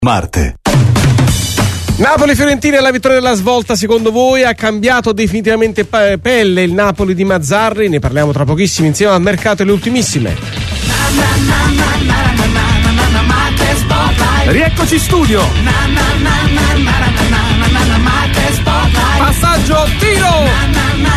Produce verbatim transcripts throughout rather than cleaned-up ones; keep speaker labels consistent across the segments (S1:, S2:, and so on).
S1: Marte.
S2: Napoli-Fiorentina, la vittoria della svolta secondo voi ha cambiato definitivamente pelle il Napoli di Mazzarri? Ne parliamo tra pochissimo insieme al mercato e le ultimissime.
S3: Rieccoci in studio. Passaggio, tiro.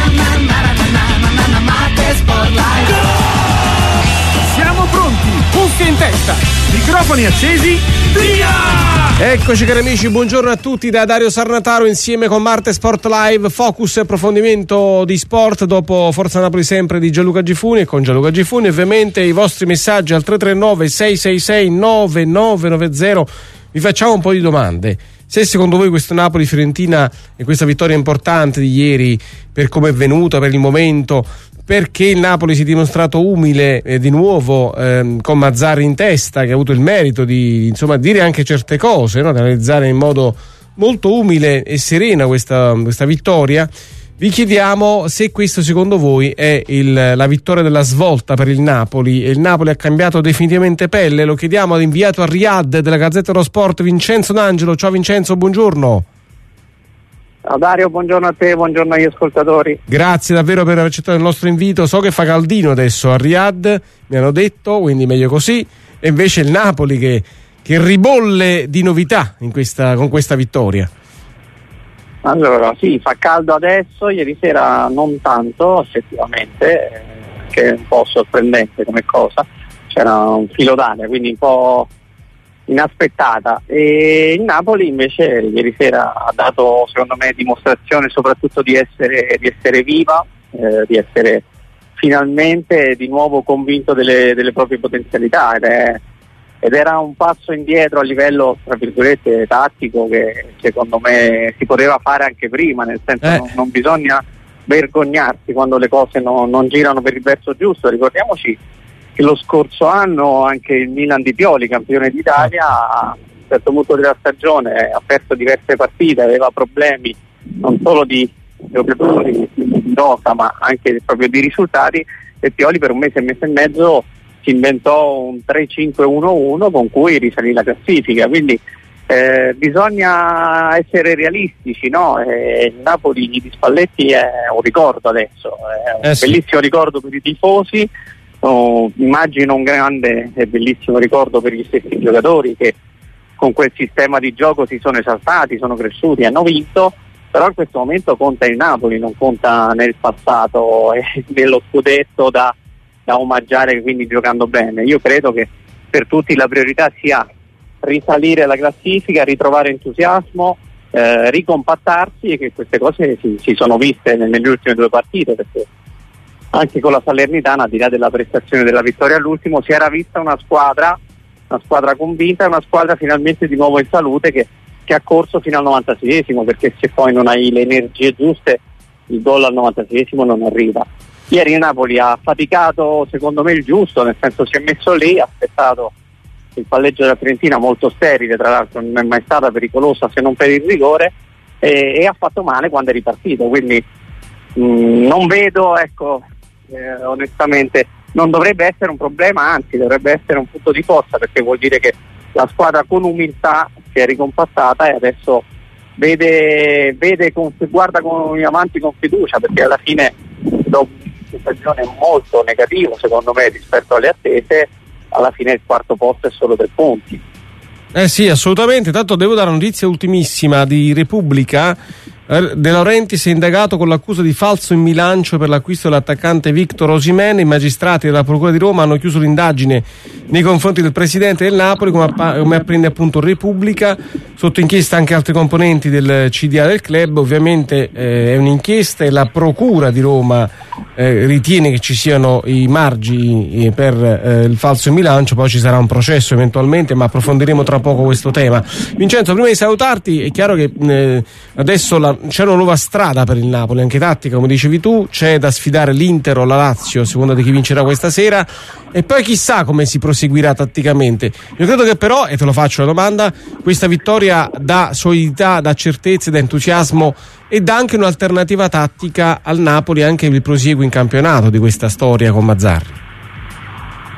S3: Siamo pronti, cuffie in testa, microfoni accesi, via!
S2: Eccoci cari amici, buongiorno a tutti da Dario Sarnataro insieme con Marte Sport Live, focus e approfondimento di sport dopo Forza Napoli sempre di Gianluca Gifuni e con Gianluca Gifuni ovviamente i vostri messaggi al tre tre nove sei sei sei nove nove nove zero. Vi facciamo un po' di domande. Se secondo voi questo Napoli-Fiorentina e questa vittoria importante di ieri, per come è venuta, per il momento, perché il Napoli si è dimostrato umile eh, di nuovo ehm, con Mazzarri in testa, che ha avuto il merito di insomma dire anche certe cose, no? Di analizzare in modo molto umile e serena questa, questa vittoria. Vi chiediamo se questo secondo voi è il, la vittoria della svolta per il Napoli e il Napoli ha cambiato definitivamente pelle. Lo chiediamo all'inviato a Riyadh della Gazzetta dello Sport Vincenzo D'Angelo. Ciao Vincenzo, buongiorno.
S4: Ciao Dario, buongiorno a te, buongiorno agli ascoltatori.
S2: Grazie davvero per aver accettato il nostro invito. So che fa caldino adesso a Riyadh, mi hanno detto, quindi meglio così. E invece il Napoli che, che ribolle di novità in questa, con questa vittoria.
S4: Allora, sì, fa caldo adesso, ieri sera non tanto, effettivamente, eh, che è un po' sorprendente come cosa. C'era un filo d'aria, quindi un po' inaspettata. E il Napoli invece ieri sera ha dato, secondo me, dimostrazione soprattutto di essere, di essere viva, eh, di essere finalmente di nuovo convinto delle, delle proprie potenzialità ed, è, ed era un passo indietro a livello, tra virgolette, tattico che secondo me si poteva fare anche prima, nel senso
S2: eh.
S4: non, non bisogna vergognarsi quando le cose no, non girano per il verso giusto. Ricordiamoci che lo scorso anno anche il Milan di Pioli, campione d'Italia, a un certo punto della stagione ha perso diverse partite, aveva problemi non solo di giocatori, di nota, ma anche proprio di risultati, e Pioli per un mese e mese e mezzo si inventò un tre cinque uno uno con cui risalì la classifica, quindi eh, bisogna essere realistici, no? E il Napoli di Spalletti è un ricordo adesso, è un
S2: eh sì.
S4: bellissimo ricordo per i tifosi. Oh, immagino un grande e bellissimo ricordo per gli stessi giocatori che con quel sistema di gioco si sono esaltati, sono cresciuti, hanno vinto, però in questo momento conta il Napoli, non conta nel passato e nello scudetto da, da omaggiare, quindi giocando bene. Io credo che per tutti la priorità sia risalire la classifica, ritrovare entusiasmo, eh, ricompattarsi, e che queste cose si, si sono viste nelle ultime due partite, perché anche con la Salernitana, al di là della prestazione della vittoria all'ultimo, si era vista una squadra, una squadra convinta, una squadra finalmente di nuovo in salute che, che ha corso fino al novantaseiesimo, perché se poi non hai le energie giuste il gol al novantaseiesimo non arriva. Ieri il Napoli ha faticato secondo me il giusto, nel senso si è messo lì, ha aspettato il palleggio della Fiorentina, molto sterile, tra l'altro non è mai stata pericolosa se non per il rigore, e, e ha fatto male quando è ripartito, quindi mh, non vedo, ecco, Eh, onestamente non dovrebbe essere un problema, anzi dovrebbe essere un punto di forza, perché vuol dire che la squadra con umiltà si è ricompattata e adesso vede, vede con, guarda con, avanti con fiducia, perché alla fine dopo una stagione molto negativa secondo me rispetto alle attese, alla fine il quarto posto è solo tre punti.
S2: Eh sì, assolutamente. Tanto devo dare una notizia ultimissima di Repubblica. De Laurentiis è indagato con l'accusa di falso in bilancio per l'acquisto dell'attaccante Victor Osimhen. I magistrati della Procura di Roma hanno chiuso l'indagine nei confronti del presidente del Napoli, come, app- come apprende appunto Repubblica. Sotto inchiesta anche altri componenti del C D A del club. Ovviamente eh, è un'inchiesta e la Procura di Roma eh, ritiene che ci siano i margini per eh, il falso in bilancio. Poi ci sarà un processo eventualmente, ma approfondiremo tra poco questo tema. Vincenzo, prima di salutarti, è chiaro che eh, adesso la c'è una nuova strada per il Napoli, anche tattica, come dicevi tu, c'è da sfidare l'Inter o la Lazio, a seconda di chi vincerà questa sera, e poi chissà come si proseguirà tatticamente. Io credo che però, e te lo faccio la domanda, questa vittoria dà solidità, dà certezze, dà entusiasmo e dà anche un'alternativa tattica al Napoli, anche il prosieguo in campionato di questa storia con Mazzarri.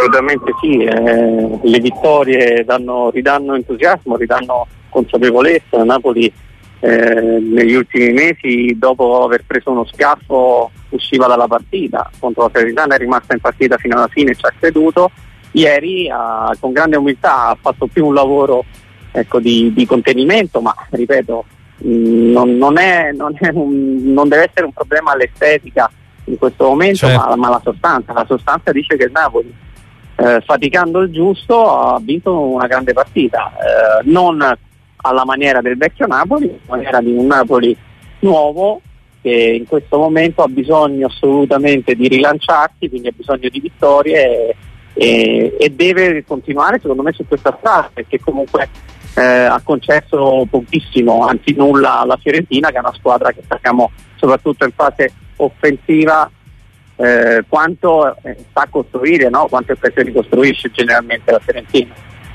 S4: Assolutamente sì, eh, le vittorie danno, ridanno entusiasmo, ridanno consapevolezza. Napoli eh, negli ultimi mesi, dopo aver preso uno schiaffo, usciva dalla partita, contro la Salernitana è rimasta in partita fino alla fine e ci ha creduto. Ieri ha, con grande umiltà ha fatto più un lavoro ecco, di, di contenimento, ma ripeto, mh, non, non, è, non, è un, non deve essere un problema all'estetica in questo momento, certo. ma, ma la sostanza, la sostanza dice che il Napoli, eh, faticando il giusto, ha vinto una grande partita, eh, non alla maniera del vecchio Napoli, alla maniera di un Napoli nuovo che in questo momento ha bisogno assolutamente di rilanciarsi, quindi ha bisogno di vittorie e, e, e deve continuare secondo me su questa strada, perché comunque eh, ha concesso pochissimo, anzi nulla alla Fiorentina, che è una squadra che sappiamo soprattutto in fase offensiva eh, quanto eh, sta a costruire, no? Quante occasioni costruisce generalmente la Fiorentina.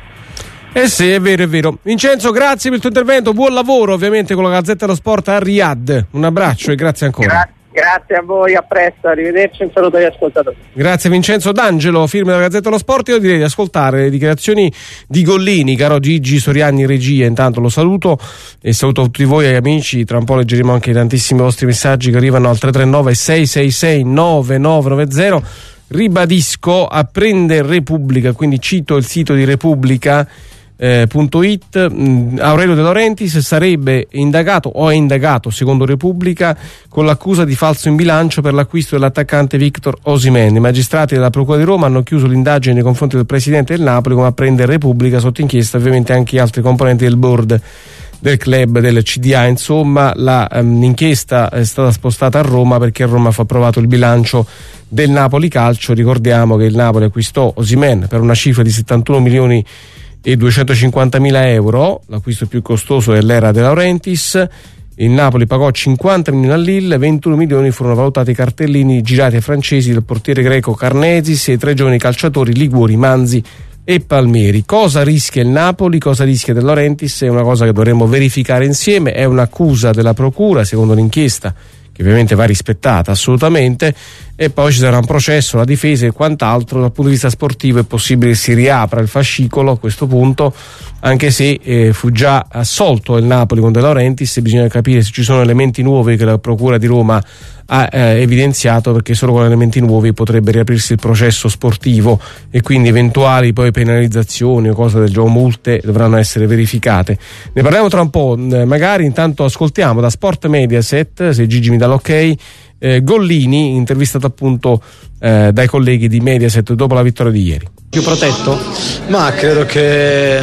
S2: Eh sì, è vero, è vero. Vincenzo, grazie per il tuo intervento, buon lavoro ovviamente con la Gazzetta dello Sport a Riyadh. Un abbraccio e grazie ancora.
S4: Gra- grazie a voi, a presto, arrivederci, un saluto agli ascoltatori.
S2: Grazie Vincenzo D'Angelo, firma della Gazzetta dello Sport. Io direi di ascoltare le dichiarazioni di Gollini, caro Gigi Soriani in regia. Intanto lo saluto e saluto tutti voi e amici. Tra un po' leggeremo anche i tantissimi vostri messaggi che arrivano al tre tre nove sei sei sei nove nove nove zero. Ribadisco, a prendere Repubblica, quindi cito il sito di Repubblica Eh, punto it, mh, Aurelio De Laurentiis sarebbe indagato o è indagato secondo Repubblica con l'accusa di falso in bilancio per l'acquisto dell'attaccante Victor Osimhen. I magistrati della Procura di Roma hanno chiuso l'indagine nei confronti del presidente del Napoli, come a prendere Repubblica, sotto inchiesta ovviamente anche altri componenti del board del club, del C D A. Insomma, la, um, l'inchiesta è stata spostata a Roma perché a Roma fu approvato il bilancio del Napoli Calcio. Ricordiamo che il Napoli acquistò Osimhen per una cifra di settantuno milioni e duecentocinquantamila euro, l'acquisto più costoso dell'era De Laurentiis. Il Napoli pagò cinquanta milioni al Lille, ventuno milioni furono valutati i cartellini girati ai francesi del portiere greco Karnezis e i tre giovani calciatori liguori Manzi e Palmieri. Cosa rischia il Napoli, cosa rischia De Laurentiis è una cosa che dovremmo verificare insieme. È un'accusa della procura secondo l'inchiesta, che ovviamente va rispettata assolutamente, e poi ci sarà un processo, la difesa e quant'altro. Dal punto di vista sportivo è possibile che si riapra il fascicolo a questo punto, anche se eh, fu già assolto il Napoli con De Laurentiis. Bisogna capire se ci sono elementi nuovi che la Procura di Roma ha eh, evidenziato, perché solo con elementi nuovi potrebbe riaprirsi il processo sportivo e quindi eventuali poi penalizzazioni o cose del genere, multe dovranno essere verificate. Ne parliamo tra un po', eh, magari. Intanto ascoltiamo da Sport Mediaset, se Gigi mi dà l'ok, eh, Gollini, intervistato appunto eh, dai colleghi di Mediaset dopo la vittoria di ieri.
S1: Più protetto?
S5: Ma credo che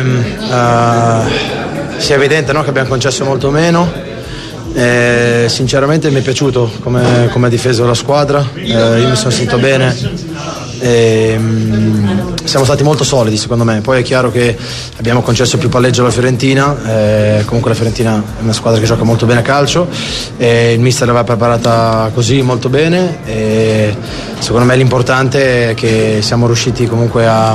S5: uh, sia evidente, no, che abbiamo concesso molto meno. Eh, sinceramente mi è piaciuto come, come ha difeso la squadra, eh, io mi sono sentito bene, eh, siamo stati molto solidi secondo me. Poi è chiaro che abbiamo concesso più palleggio alla Fiorentina, eh, comunque la Fiorentina è una squadra che gioca molto bene a calcio, eh, il mister l'aveva preparata così molto bene, e secondo me l'importante è che siamo riusciti comunque a,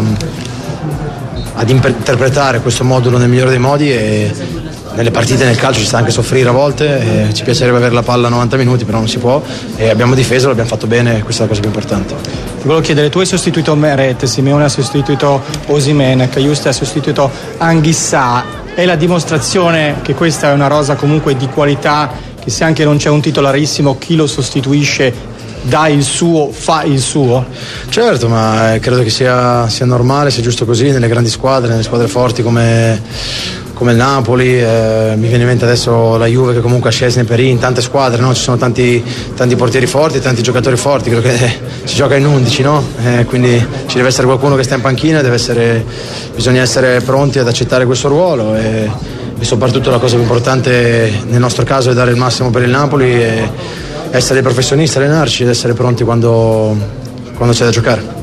S5: ad interpretare questo modulo nel migliore dei modi. E nelle partite, nel calcio ci sta anche soffrire a volte, e ci piacerebbe avere la palla a novanta minuti, però non si può, e abbiamo difeso, l'abbiamo fatto bene, questa è la cosa più importante.
S1: Ti volevo chiedere, tu hai sostituito Meret, Simeone ha sostituito Osimhen, Cajuste ha sostituito Anghissà, è la dimostrazione che questa è una rosa comunque di qualità, che se anche non c'è un titolarissimo, chi lo sostituisce dà il suo, fa il suo?
S5: Certo, ma credo che sia, sia normale, sia giusto così nelle grandi squadre, nelle squadre forti come come il Napoli, eh, mi viene in mente adesso la Juve che comunque ha Szczesny, Perin, tante squadre, no? Ci sono tanti, tanti portieri forti, tanti giocatori forti, credo che eh, si gioca in undici, no? Eh, quindi ci deve essere qualcuno che sta in panchina, deve essere, bisogna essere pronti ad accettare questo ruolo, e, e soprattutto la cosa più importante nel nostro caso è dare il massimo per il Napoli, e essere dei professionisti, allenarci ed essere pronti quando, quando c'è da giocare.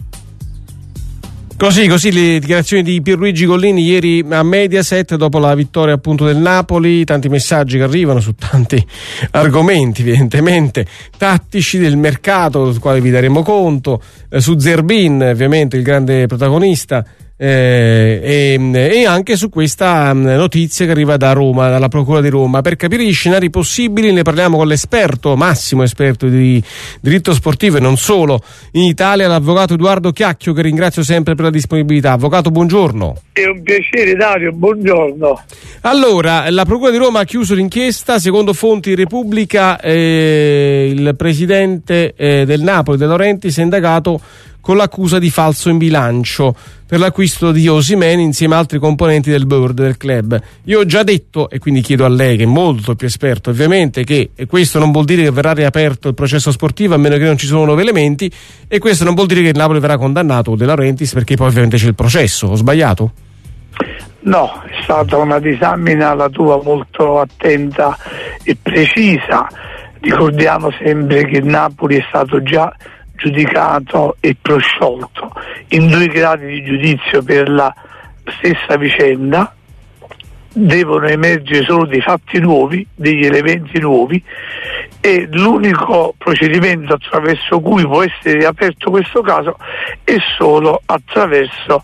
S2: Così, così le dichiarazioni di Pierluigi Gollini ieri a Mediaset dopo la vittoria appunto del Napoli. Tanti messaggi che arrivano su tanti argomenti evidentemente tattici del mercato, del quale vi daremo conto, eh, su Zerbin ovviamente il grande protagonista, Eh, e, e anche su questa notizia che arriva da Roma, dalla Procura di Roma. Per capire gli scenari possibili ne parliamo con l'esperto, massimo esperto di diritto sportivo e non solo in Italia, l'avvocato Edoardo Chiacchio, che ringrazio sempre per la disponibilità. Avvocato, buongiorno.
S6: È un piacere, Dario, buongiorno.
S2: Allora, la Procura di Roma ha chiuso l'inchiesta. Secondo fonti di Repubblica, eh, il presidente eh, del Napoli, De Laurentiis, è indagato con l'accusa di falso in bilancio per l'acquisto di Osimhen insieme a altri componenti del board del club. Io ho già detto, e quindi chiedo a lei, che è molto più esperto ovviamente, che questo non vuol dire che verrà riaperto il processo sportivo a meno che non ci sono nuovi elementi, e questo non vuol dire che il Napoli verrà condannato De Laurentiis, perché poi ovviamente c'è il processo. Ho sbagliato?
S6: No, è stata una disamina la tua molto attenta e precisa. Ricordiamo sempre che il Napoli è stato già giudicato e prosciolto in due gradi di giudizio per la stessa vicenda. Devono emergere solo dei fatti nuovi, degli elementi nuovi, e l'unico procedimento attraverso cui può essere riaperto questo caso è solo attraverso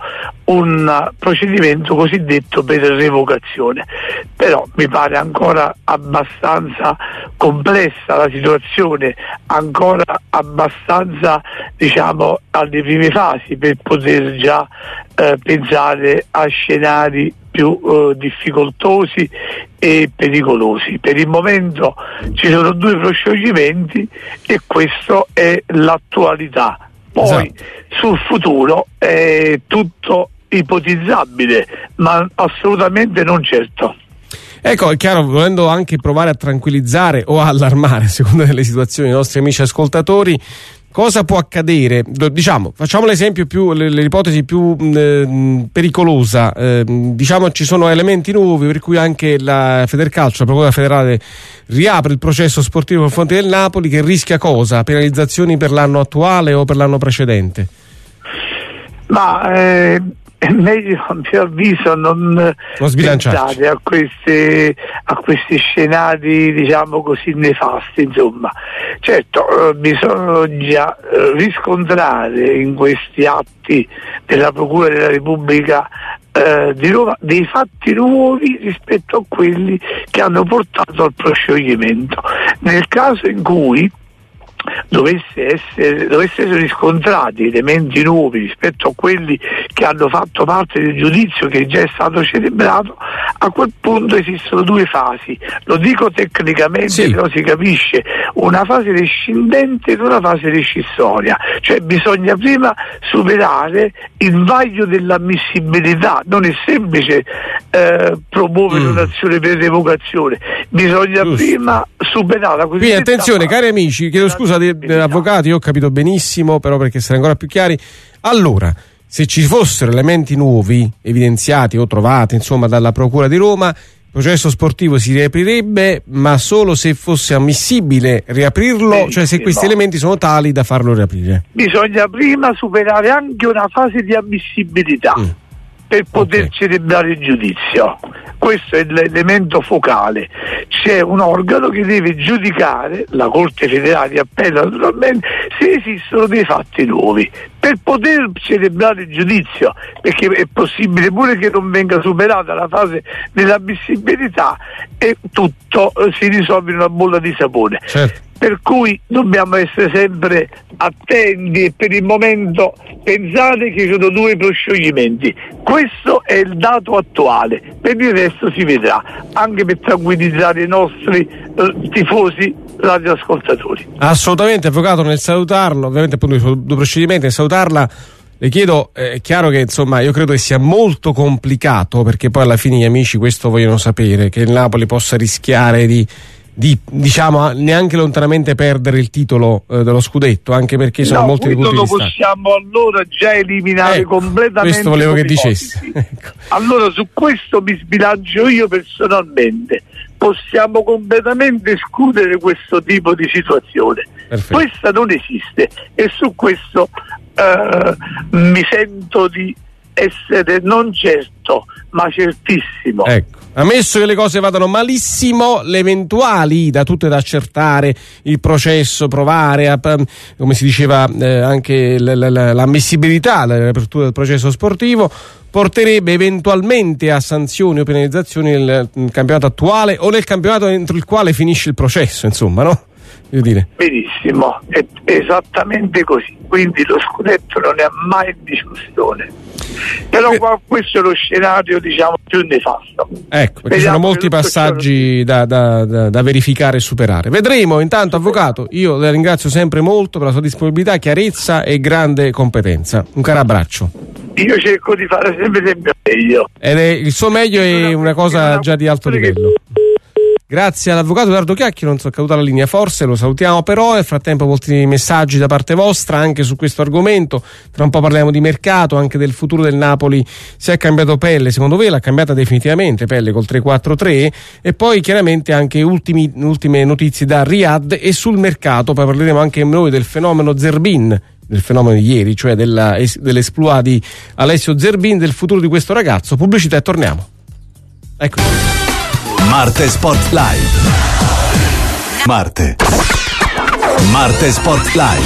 S6: un procedimento cosiddetto per revocazione. Però mi pare ancora abbastanza complessa la situazione, ancora abbastanza, diciamo, alle prime fasi per poter già eh, pensare a scenari più eh, difficoltosi e pericolosi. Per il momento ci sono due proscioglimenti e questo è l'attualità. Poi esatto. Sul futuro è tutto ipotizzabile, ma assolutamente non certo.
S2: Ecco, è chiaro, volendo anche provare a tranquillizzare o a allarmare, a seconda delle situazioni, i nostri amici ascoltatori, cosa può accadere? Diciamo, facciamo l'esempio più, l'ipotesi più eh, pericolosa. Eh, diciamo ci sono elementi nuovi per cui anche la Federcalcio, la Procura Federale, riapre il processo sportivo nei confronti del Napoli, che rischia cosa? Penalizzazioni per l'anno attuale o per l'anno precedente?
S6: Ma eh, è meglio, a mio avviso, non, non pensare a questi, a questi scenari, diciamo così, nefasti. Insomma, certo, eh, bisogna eh, riscontrare in questi atti della Procura della Repubblica eh, di Roma dei fatti nuovi rispetto a quelli che hanno portato al proscioglimento. Nel caso in cui dovesse essere, dovessero riscontrati elementi nuovi rispetto a quelli che hanno fatto parte del giudizio che già è stato celebrato, a quel punto esistono due fasi. Lo dico tecnicamente, sì, però si capisce: una fase rescindente ed una fase rescissoria. Cioè bisogna prima superare il vaglio dell'ammissibilità. Non è semplice eh, promuovere mm. un'azione per revocazione, bisogna Giusto. prima superare la cosiddetta.
S2: Quindi attenzione, cari amici, chiedo scusa degli avvocati, io ho capito benissimo, però per essere ancora più chiari, allora, se ci fossero elementi nuovi evidenziati o trovati, insomma, dalla Procura di Roma, il processo sportivo si riaprirebbe, ma solo se fosse ammissibile riaprirlo, Benissimo. Cioè se questi elementi sono tali da farlo riaprire.
S6: Bisogna prima superare anche una fase di ammissibilità mm. per poter okay. celebrare il giudizio. Questo è l'elemento focale. C'è un organo che deve giudicare, la Corte Federale di Appello naturalmente, se esistono dei fatti nuovi per poter celebrare il giudizio, perché è possibile pure che non venga superata la fase dell'ammissibilità e tutto eh, si risolve in una bolla di sapone. Certo. Per cui dobbiamo essere sempre attenti e per il momento pensate che ci sono due proscioglimenti. Questo è il dato attuale, per il resto si vedrà, anche per tranquillizzare i nostri eh, tifosi radioascoltatori.
S2: Assolutamente, avvocato, nel salutarlo, ovviamente appunto i due procedimenti, nel salutarla le chiedo, è chiaro che insomma io credo che sia molto complicato, perché poi alla fine gli amici questo vogliono sapere, che il Napoli possa rischiare di di diciamo neanche lontanamente perdere il titolo eh, dello scudetto, anche perché sono
S6: no,
S2: molti punti di vista.
S6: Lo possiamo allora già eliminare eh, completamente.
S2: Questo volevo che dicessi. Ecco.
S6: Allora su questo mi sbilancio io personalmente. Possiamo completamente escludere questo tipo di situazione. Perfetto. Questa non esiste e su questo eh, mi sento di essere non certo ma certissimo.
S2: Ecco. Ammesso che le cose vadano malissimo, le eventuali, da tutto da accertare, il processo, provare, a, come si diceva eh, anche l- l- l'ammissibilità, l'apertura del processo sportivo, porterebbe eventualmente a sanzioni o penalizzazioni nel, nel campionato attuale o nel campionato entro il quale finisce il processo, insomma, no? Devo dire.
S6: Benissimo, è esattamente così, quindi lo scudetto non è mai in discussione. Però qua questo è lo scenario, diciamo, più nefasto.
S2: Ecco, perché ci sono molti passaggi da, da, da, da verificare e superare. Vedremo. Intanto, avvocato, io la ringrazio sempre molto per la sua disponibilità, chiarezza e grande competenza. Un caro abbraccio.
S6: Io cerco di fare sempre sempre meglio.
S2: Ed è il suo meglio è una cosa già di alto livello. Grazie all'avvocato Edoardo Chiacchiero, non so, è caduta la linea, forse lo salutiamo, però nel frattempo molti messaggi da parte vostra anche su questo argomento. Tra un po' parliamo di mercato, anche del futuro del Napoli. Se è cambiato pelle, secondo voi l'ha cambiata definitivamente pelle col tre quattro tre, e poi chiaramente anche ultimi, ultime notizie da Riyadh e sul mercato. Poi parleremo anche noi del fenomeno Zerbin, del fenomeno di ieri, cioè della, dell'esploit di Alessio Zerbin, del futuro di questo ragazzo. Pubblicità e torniamo. Ecco.
S7: Marte Sport Live. Marte. Marte Sport Live.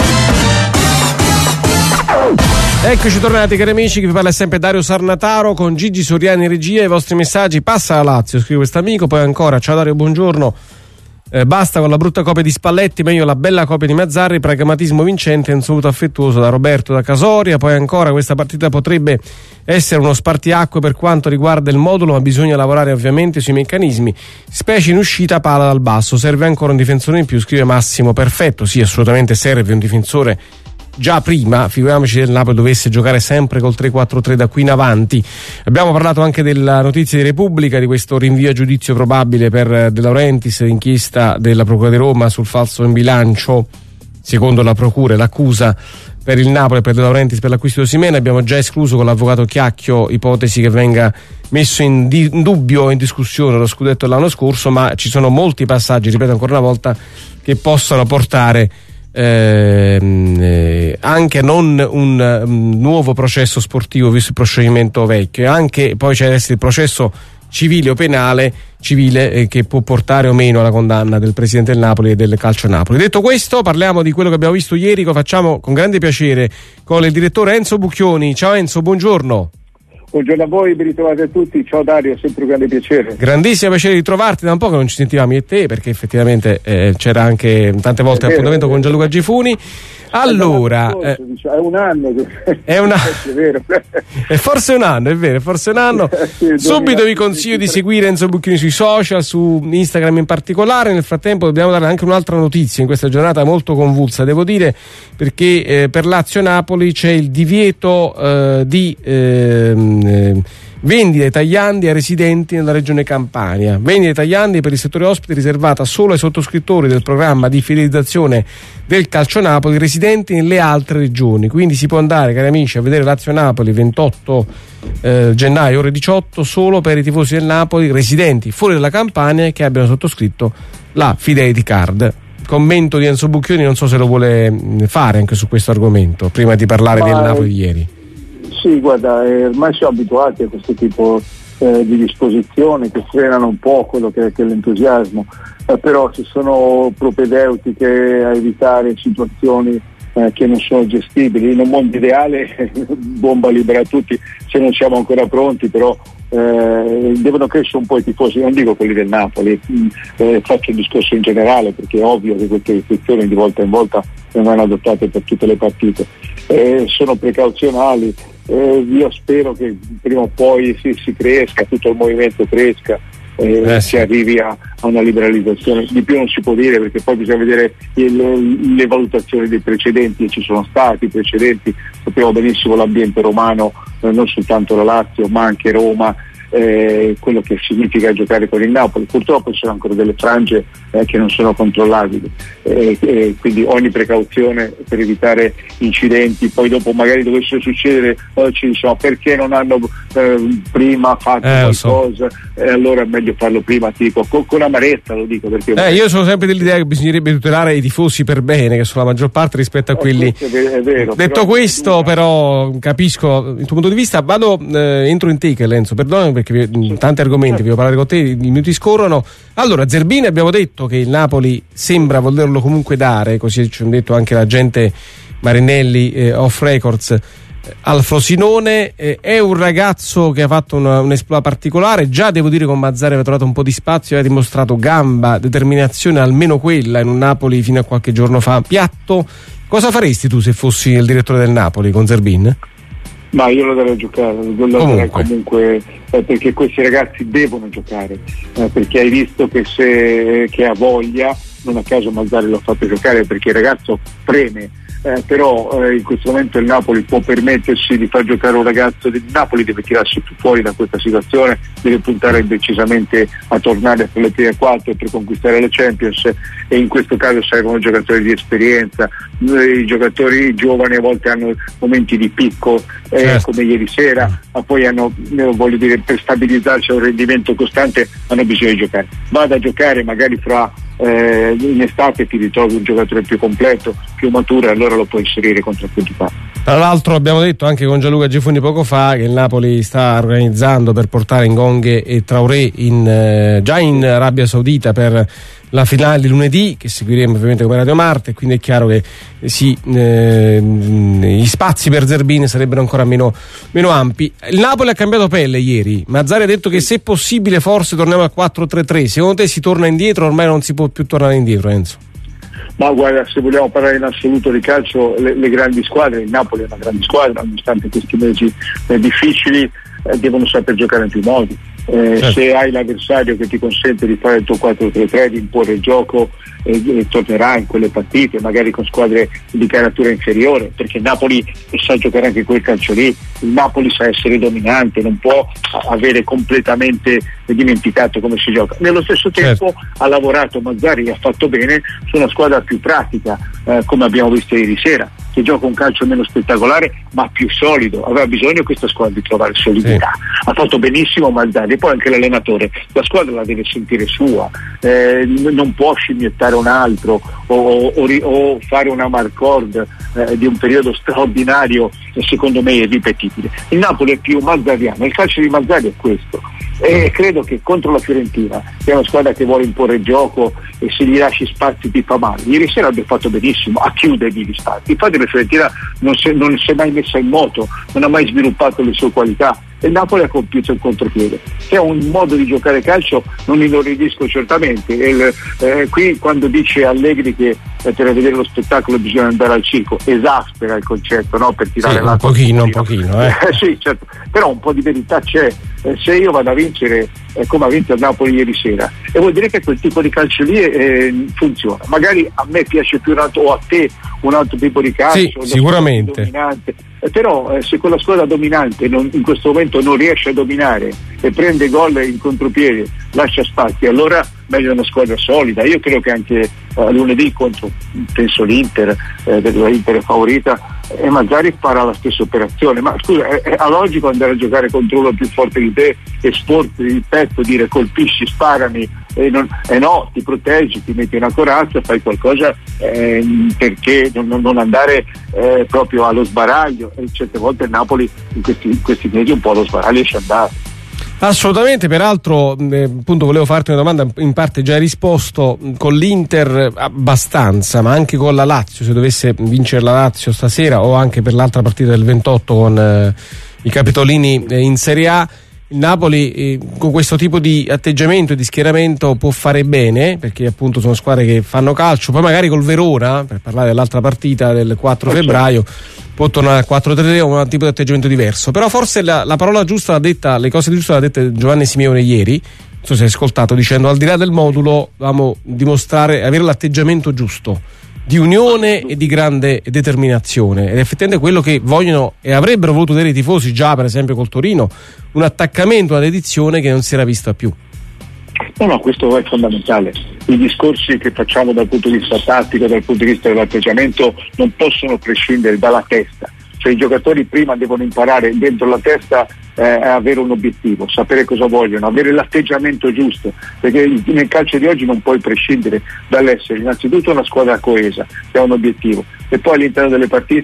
S2: Eccoci tornati, cari amici, che vi parla sempre Dario Sarnataro con Gigi Soriani in regia. I vostri messaggi: passa la Lazio, scrive quest'amico. Poi ancora: ciao Dario, buongiorno. Eh, basta con la brutta copia di Spalletti, meglio la bella copia di Mazzarri, pragmatismo vincente e un saluto affettuoso da Roberto da Casoria. Poi ancora: questa partita potrebbe essere uno spartiacque per quanto riguarda il modulo, ma bisogna lavorare ovviamente sui meccanismi, specie in uscita palla dal basso. Serve ancora un difensore in più, scrive Massimo. Perfetto, sì, assolutamente serve un difensore già prima, figuriamoci del Napoli dovesse giocare sempre col tre quattro tre da qui in avanti. Abbiamo parlato anche della notizia di Repubblica, di questo rinvio a giudizio probabile per De Laurentiis, inchiesta della Procura di Roma sul falso in bilancio, secondo la Procura e l'accusa per il Napoli e per De Laurentiis per l'acquisto di Osimhen. Abbiamo già escluso con l'avvocato Chiacchio ipotesi che venga messo in, di, in dubbio, in discussione lo scudetto dell'anno scorso, ma ci sono molti passaggi, ripeto ancora una volta, che possono portare Eh, anche non un, un nuovo processo sportivo visto il procedimento vecchio, e anche poi c'è il processo civile o penale civile eh, che può portare o meno alla condanna del presidente del Napoli e del Calcio Napoli. Detto questo, parliamo di quello che abbiamo visto ieri, che facciamo con grande piacere con il direttore Enzo Bucchioni. Ciao Enzo, buongiorno.
S8: Buongiorno a voi, ben ritrovati a tutti. Ciao Dario, è sempre un grande piacere.
S2: Grandissimo piacere di trovarti, da un po' che non ci sentivamo io e te, perché effettivamente eh, c'era anche tante volte è appuntamento vero, con Gianluca Gifuni. Allora,
S8: è, eh, è un anno che...
S2: è una è vero. È forse un anno, è vero, è forse un anno. Sì, subito vi consiglio di seguire Enzo Bucchioni sui social, su Instagram in particolare. Nel frattempo dobbiamo dare anche un'altra notizia in questa giornata molto convulsa, devo dire, perché eh, per Lazio Napoli c'è il divieto eh, di eh, eh, vendita ai tagliandi a residenti nella regione Campania. Vendita ai tagliandi per il settore ospite riservata solo ai sottoscrittori del programma di fidelizzazione del Calcio Napoli residenti nelle altre regioni. Quindi si può andare, cari amici, a vedere Lazio Napoli ventotto eh, gennaio ore diciotto solo per i tifosi del Napoli residenti fuori dalla Campania che abbiano sottoscritto la Fidelity Card. Commento di Enzo Bucchioni, non so se lo vuole fare anche su questo argomento prima di parlare Ma... del Napoli di ieri.
S8: Sì, guarda, eh, ormai siamo abituati a questo tipo eh, di disposizioni che frenano un po' quello che, che è l'entusiasmo, eh, però ci sono propedeutiche a evitare situazioni eh, che non sono gestibili. In un mondo ideale bomba libera a tutti, se non siamo ancora pronti, però eh, devono crescere un po' i tifosi, non dico quelli del Napoli, eh, faccio il discorso in generale perché è ovvio che queste restrizioni di volta in volta vengono adottate per tutte le partite, eh, sono precauzionali. Eh, io spero che prima o poi si, si cresca, tutto il movimento cresca, eh, eh, si arrivi a, a una liberalizzazione. Di più non si può dire, perché poi bisogna vedere il, le valutazioni dei precedenti, e ci sono stati precedenti, sappiamo benissimo l'ambiente romano, eh, non soltanto la Lazio ma anche Roma, eh, quello che significa giocare con il Napoli. Purtroppo ci sono ancora delle frange eh, che non sono controllabili, eh, eh, quindi ogni precauzione per evitare incidenti. Poi dopo magari dovesse succedere, eh, ci diciamo perché non hanno eh, prima fatto
S2: eh,
S8: qualcosa,
S2: so.
S8: eh, allora è meglio farlo prima, tipo con, con amarezza, lo dico perché
S2: eh, io sono sempre dell'idea che bisognerebbe tutelare i tifosi per bene, che sono la maggior parte rispetto a eh, quelli
S8: è vero, è vero,
S2: detto
S8: però
S2: questo però capisco il tuo punto di vista. Vado eh, entro in te, Lenzo, perdonami perché vi, sì, tanti argomenti, certo. Vi devo parlare con te, i minuti scorrono. Allora, Zerbini abbiamo detto che il Napoli sembra volerlo comunque dare, così ci hanno detto anche la gente Marinelli eh, off records. al Frosinone. Eh, è un ragazzo che ha fatto una, un'esploit particolare. Già devo dire con Mazzarri aveva trovato un po' di spazio, aveva dimostrato gamba, determinazione, almeno quella in un Napoli fino a qualche giorno fa piatto. Cosa faresti tu se fossi il direttore del Napoli con Zerbin?
S8: Ma io lo darei a giocare, lo darei comunque, eh, perché questi ragazzi devono giocare, eh, perché hai visto che se che ha voglia, non a caso Mazzarri l'ha fatto giocare perché il ragazzo preme. Eh, però eh, in questo momento il Napoli può permettersi di far giocare un ragazzo del Napoli, deve tirarsi fuori da questa situazione, deve puntare decisamente a tornare per le prime quattro per conquistare le Champions, e in questo caso servono giocatori di esperienza. I giocatori giovani a volte hanno momenti di picco, eh, certo, come ieri sera, ma poi hanno, voglio dire, per stabilizzarsi a un rendimento costante hanno bisogno di giocare. Vada a giocare, magari fra Eh, in estate ti ritrovi un giocatore più completo, più maturo, e allora lo puoi inserire con tranquillità.
S2: Tra l'altro abbiamo detto anche con Gianluca Gifuni poco fa che il Napoli sta organizzando per portare Ngonghe e Traoré in, eh, già in Arabia Saudita per la finale di lunedì, che seguiremo ovviamente come Radio Marte, quindi è chiaro che eh, sì, eh, gli spazi per Zerbin sarebbero ancora meno, meno ampi. Il Napoli ha cambiato pelle ieri. Mazzarri ha detto che se possibile forse torniamo al quattro tre tre. Secondo te si torna indietro? Ormai non si può più tornare indietro, Enzo?
S8: Ma guarda, se vogliamo parlare in assoluto di calcio, le, le grandi squadre, il Napoli è una grande squadra, nonostante questi mesi eh, difficili, eh, devono saper giocare in più modi. Eh, certo. Se hai l'avversario che ti consente di fare il tuo quattro tre tre, di imporre il gioco, e, e tornerà in quelle partite magari con squadre di caratura inferiore, perché il Napoli sa giocare anche quel calcio lì. Il Napoli sa essere dominante, non può avere completamente dimenticato come si gioca. Nello stesso tempo, certo, ha lavorato Mazzarri, ha fatto bene su una squadra più pratica, eh, come abbiamo visto ieri sera, che gioca un calcio meno spettacolare ma più solido. Aveva bisogno questa squadra di trovare solidità, sì. Ha fatto benissimo Mazzarri, poi anche l'allenatore, la squadra la deve sentire sua, eh, non può scimmiottare un altro o, o, o fare una marcord eh, di un periodo straordinario, e secondo me è ripetibile. Il Napoli è più mazzarriano, il calcio di Mazzarri è questo, e credo che contro la Fiorentina, che è una squadra che vuole imporre il gioco e se gli lasci spazi ti fa male, ieri sera abbia fatto benissimo a chiudergli gli spazi. Infatti la Fiorentina non si, non si è mai messa in moto, non ha mai sviluppato le sue qualità, e il Napoli ha compiuto il contropiede, che è un modo di giocare calcio, non inorridisco certamente. Il, eh, qui quando dice Allegri che eh, per vedere lo spettacolo bisogna andare al circo, esaspera il concetto, no? Per tirare
S2: sì,
S8: la
S2: un pochino, un pochino eh.
S8: Sì, certo, però un po' di verità c'è. Eh, se io vado a vincere eh, come ha vinto il Napoli ieri sera, e vuol dire che quel tipo di calcio lì eh, funziona. Magari a me piace più un altro, o a te un altro tipo di calcio,
S2: sì, sicuramente
S8: dominante. Eh, però eh, se quella squadra dominante non, in questo momento non riesce a dominare e prende gol in contropiede, lascia spazi, allora meglio una squadra solida. Io credo che anche eh, lunedì contro, penso l'Inter, eh, l'Inter è favorita, e Mazzarri farà la stessa operazione. Ma scusa, è, è logico andare a giocare contro uno più forte di te, esporti il petto, dire colpisci, sparami, e, non, e no, ti proteggi, ti metti una corazza, fai qualcosa, eh, perché non, non andare eh, proprio allo sbaraglio. E certe volte il Napoli in questi, in questi mesi un po' allo sbaraglio esce andare.
S2: Assolutamente, peraltro eh, appunto volevo farti una domanda, in parte già hai risposto. Con l'Inter abbastanza, ma anche con la Lazio, se dovesse vincere la Lazio stasera, o anche per l'altra partita del ventotto con eh, i Capitolini eh, in Serie A, il Napoli eh, con questo tipo di atteggiamento e di schieramento può fare bene, perché appunto sono squadre che fanno calcio. Poi magari col Verona, per parlare dell'altra partita del quattro febbraio, può tornare al quattro tre tre o un tipo di atteggiamento diverso. Però forse la, la parola giusta l'ha detta, le cose giuste l'ha detta Giovanni Simeone ieri, non so se hai ascoltato, dicendo al di là del modulo dobbiamo dimostrare, avere l'atteggiamento giusto di unione e di grande determinazione, ed effettivamente quello che vogliono e avrebbero voluto vedere i tifosi già per esempio col Torino, un attaccamento alla dedizione che non si era vista più.
S8: No, no, questo è fondamentale. I discorsi che facciamo dal punto di vista tattico, dal punto di vista dell'atteggiamento, non possono prescindere dalla testa. Cioè i giocatori prima devono imparare dentro la testa eh, a avere un obiettivo, sapere cosa vogliono, avere l'atteggiamento giusto, perché nel calcio di oggi non puoi prescindere dall'essere innanzitutto una squadra coesa che ha un obiettivo, e poi all'interno delle partite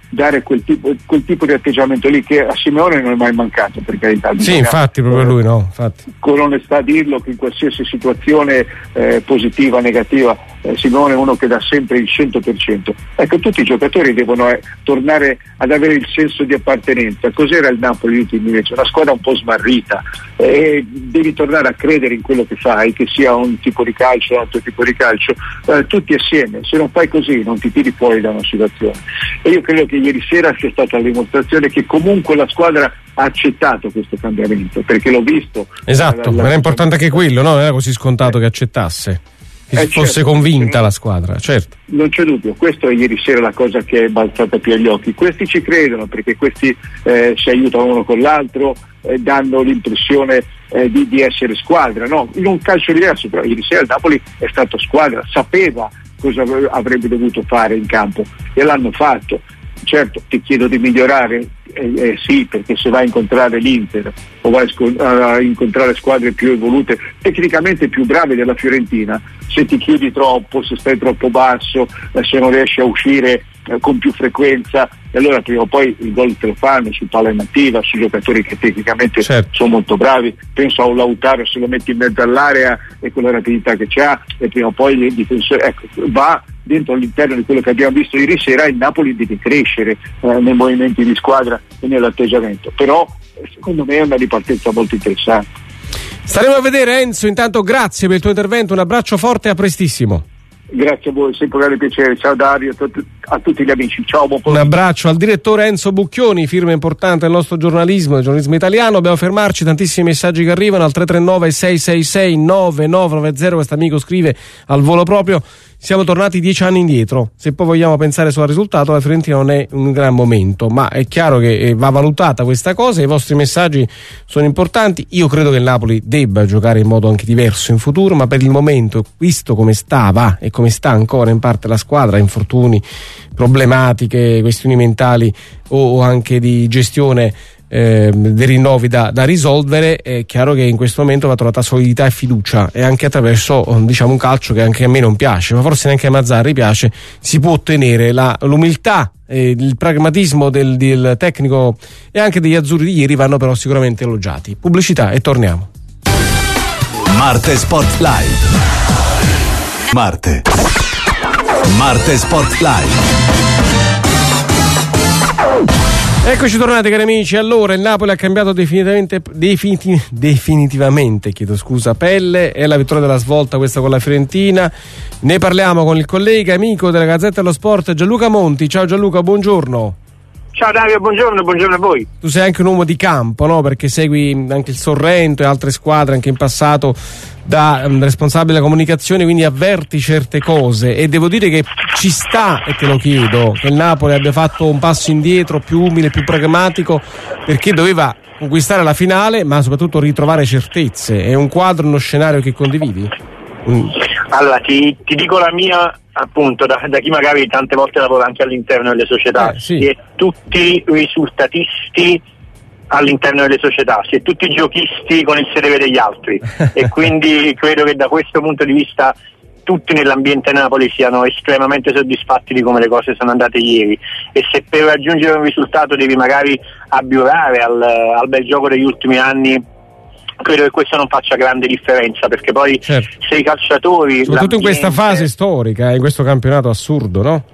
S8: dare quel tipo, quel tipo di atteggiamento lì che a Simeone non è mai mancato, per carità.
S2: Sì, infatti, proprio lui, no? Infatti.
S8: Con onestà dirlo che in qualsiasi situazione eh, positiva, negativa, eh, Simeone è uno che dà sempre il cento per cento. Ecco, tutti i giocatori devono eh, tornare ad avere il senso di appartenenza. Cos'era il Napoli ultimi mesi? Una squadra un po' smarrita, e eh, devi tornare a credere in quello che fai, che sia un tipo di calcio o un altro tipo di calcio, eh, tutti assieme. Se non fai così non ti tiri fuori da una situazione, e io credo che ieri sera sia stata la dimostrazione che comunque la squadra ha accettato questo cambiamento, perché l'ho visto.
S2: Esatto, ma era importante anche quello, no? Non era così scontato che accettasse, che eh fosse certo, convinta la squadra, certo.
S8: Non c'è dubbio, questo è ieri sera la cosa che è balzata più agli occhi. Questi ci credono perché questi eh, si aiutano uno con l'altro, eh, danno l'impressione eh, di, di essere squadra, no? In un calcio diverso, però ieri sera il Napoli è stato squadra, sapeva cosa avrebbe dovuto fare in campo e l'hanno fatto. Certo, ti chiedo di migliorare, eh, eh, sì, perché se vai a incontrare l'Inter o vai a, sco- a incontrare squadre più evolute, tecnicamente più brave della Fiorentina, se ti chiudi troppo, se stai troppo basso, eh, se non riesci a uscire eh, con più frequenza, e allora prima o poi il gol te lo fanno su palla inattiva, su giocatori che tecnicamente certo. sono molto bravi. Penso a un Lautaro, se lo metti in mezzo all'area e con la rapidità che c'ha, e prima o poi il difensore, ecco, va dentro all'interno di quello che abbiamo visto ieri sera. Il Napoli deve crescere eh, nei movimenti di squadra e nell'atteggiamento, però secondo me è una ripartenza molto interessante.
S2: Staremo a vedere, Enzo. Intanto grazie per il tuo intervento, un abbraccio forte e a prestissimo.
S8: Grazie a voi, sempre un grande piacere. Ciao Dario, a, t- a tutti gli amici. Ciao, buon
S2: un abbraccio al direttore Enzo Bucchioni, firma importante del nostro giornalismo, del giornalismo italiano. Dobbiamo fermarci, tantissimi messaggi che arrivano al tre tre nove sei sei sei nove nove nove zero. Questo amico scrive al volo proprio: siamo tornati dieci anni indietro. Se poi vogliamo pensare solo al risultato, la Fiorentina non è un gran momento, ma è chiaro che va valutata questa cosa. I vostri messaggi sono importanti. Io credo che il Napoli debba giocare in modo anche diverso in futuro, ma per il momento, visto come stava e come sta ancora in parte la squadra, infortuni, problematiche, questioni mentali o anche di gestione Eh, dei rinnovi da, da risolvere, è chiaro che in questo momento va trovata solidità e fiducia, e anche attraverso diciamo un calcio che anche a me non piace, ma forse neanche a Mazzarri piace, si può ottenere la, l'umiltà e il pragmatismo del, del tecnico e anche degli azzurri di ieri vanno però sicuramente elogiati. Pubblicità e torniamo.
S7: Marte Sport Live. Marte. Marte Sport Live.
S2: Eccoci tornati, cari amici. Allora, il Napoli ha cambiato definitivamente definiti, definitivamente chiedo scusa pelle, è la vittoria della svolta questa con la Fiorentina. Ne parliamo con il collega amico della Gazzetta dello Sport, Gianluca Monti. Ciao Gianluca, buongiorno.
S9: Ciao Dario, buongiorno, buongiorno a voi.
S2: Tu sei anche un uomo di campo, no? Perché segui anche il Sorrento e altre squadre, anche in passato da um, responsabile della comunicazione, quindi avverti certe cose, e devo dire che ci sta, e te lo chiedo, che il Napoli abbia fatto un passo indietro, più umile, più pragmatico, perché doveva conquistare la finale, ma soprattutto ritrovare certezze. È un quadro, uno scenario che condividi? Mm.
S9: Allora, ti, ti dico la mia, appunto, da, da chi magari tante volte lavora anche all'interno delle società,
S2: eh, sì.
S9: Si è tutti risultatisti all'interno delle società, si è tutti giochisti con il sedere degli altri e quindi credo che da questo punto di vista tutti nell'ambiente Napoli siano estremamente soddisfatti di come le cose sono andate ieri, e se per raggiungere un risultato devi magari abiurare al, al bel gioco degli ultimi anni, credo che questo non faccia grande differenza, perché poi certo. se i calciatori,
S2: soprattutto in questa fase storica, in questo campionato assurdo, no?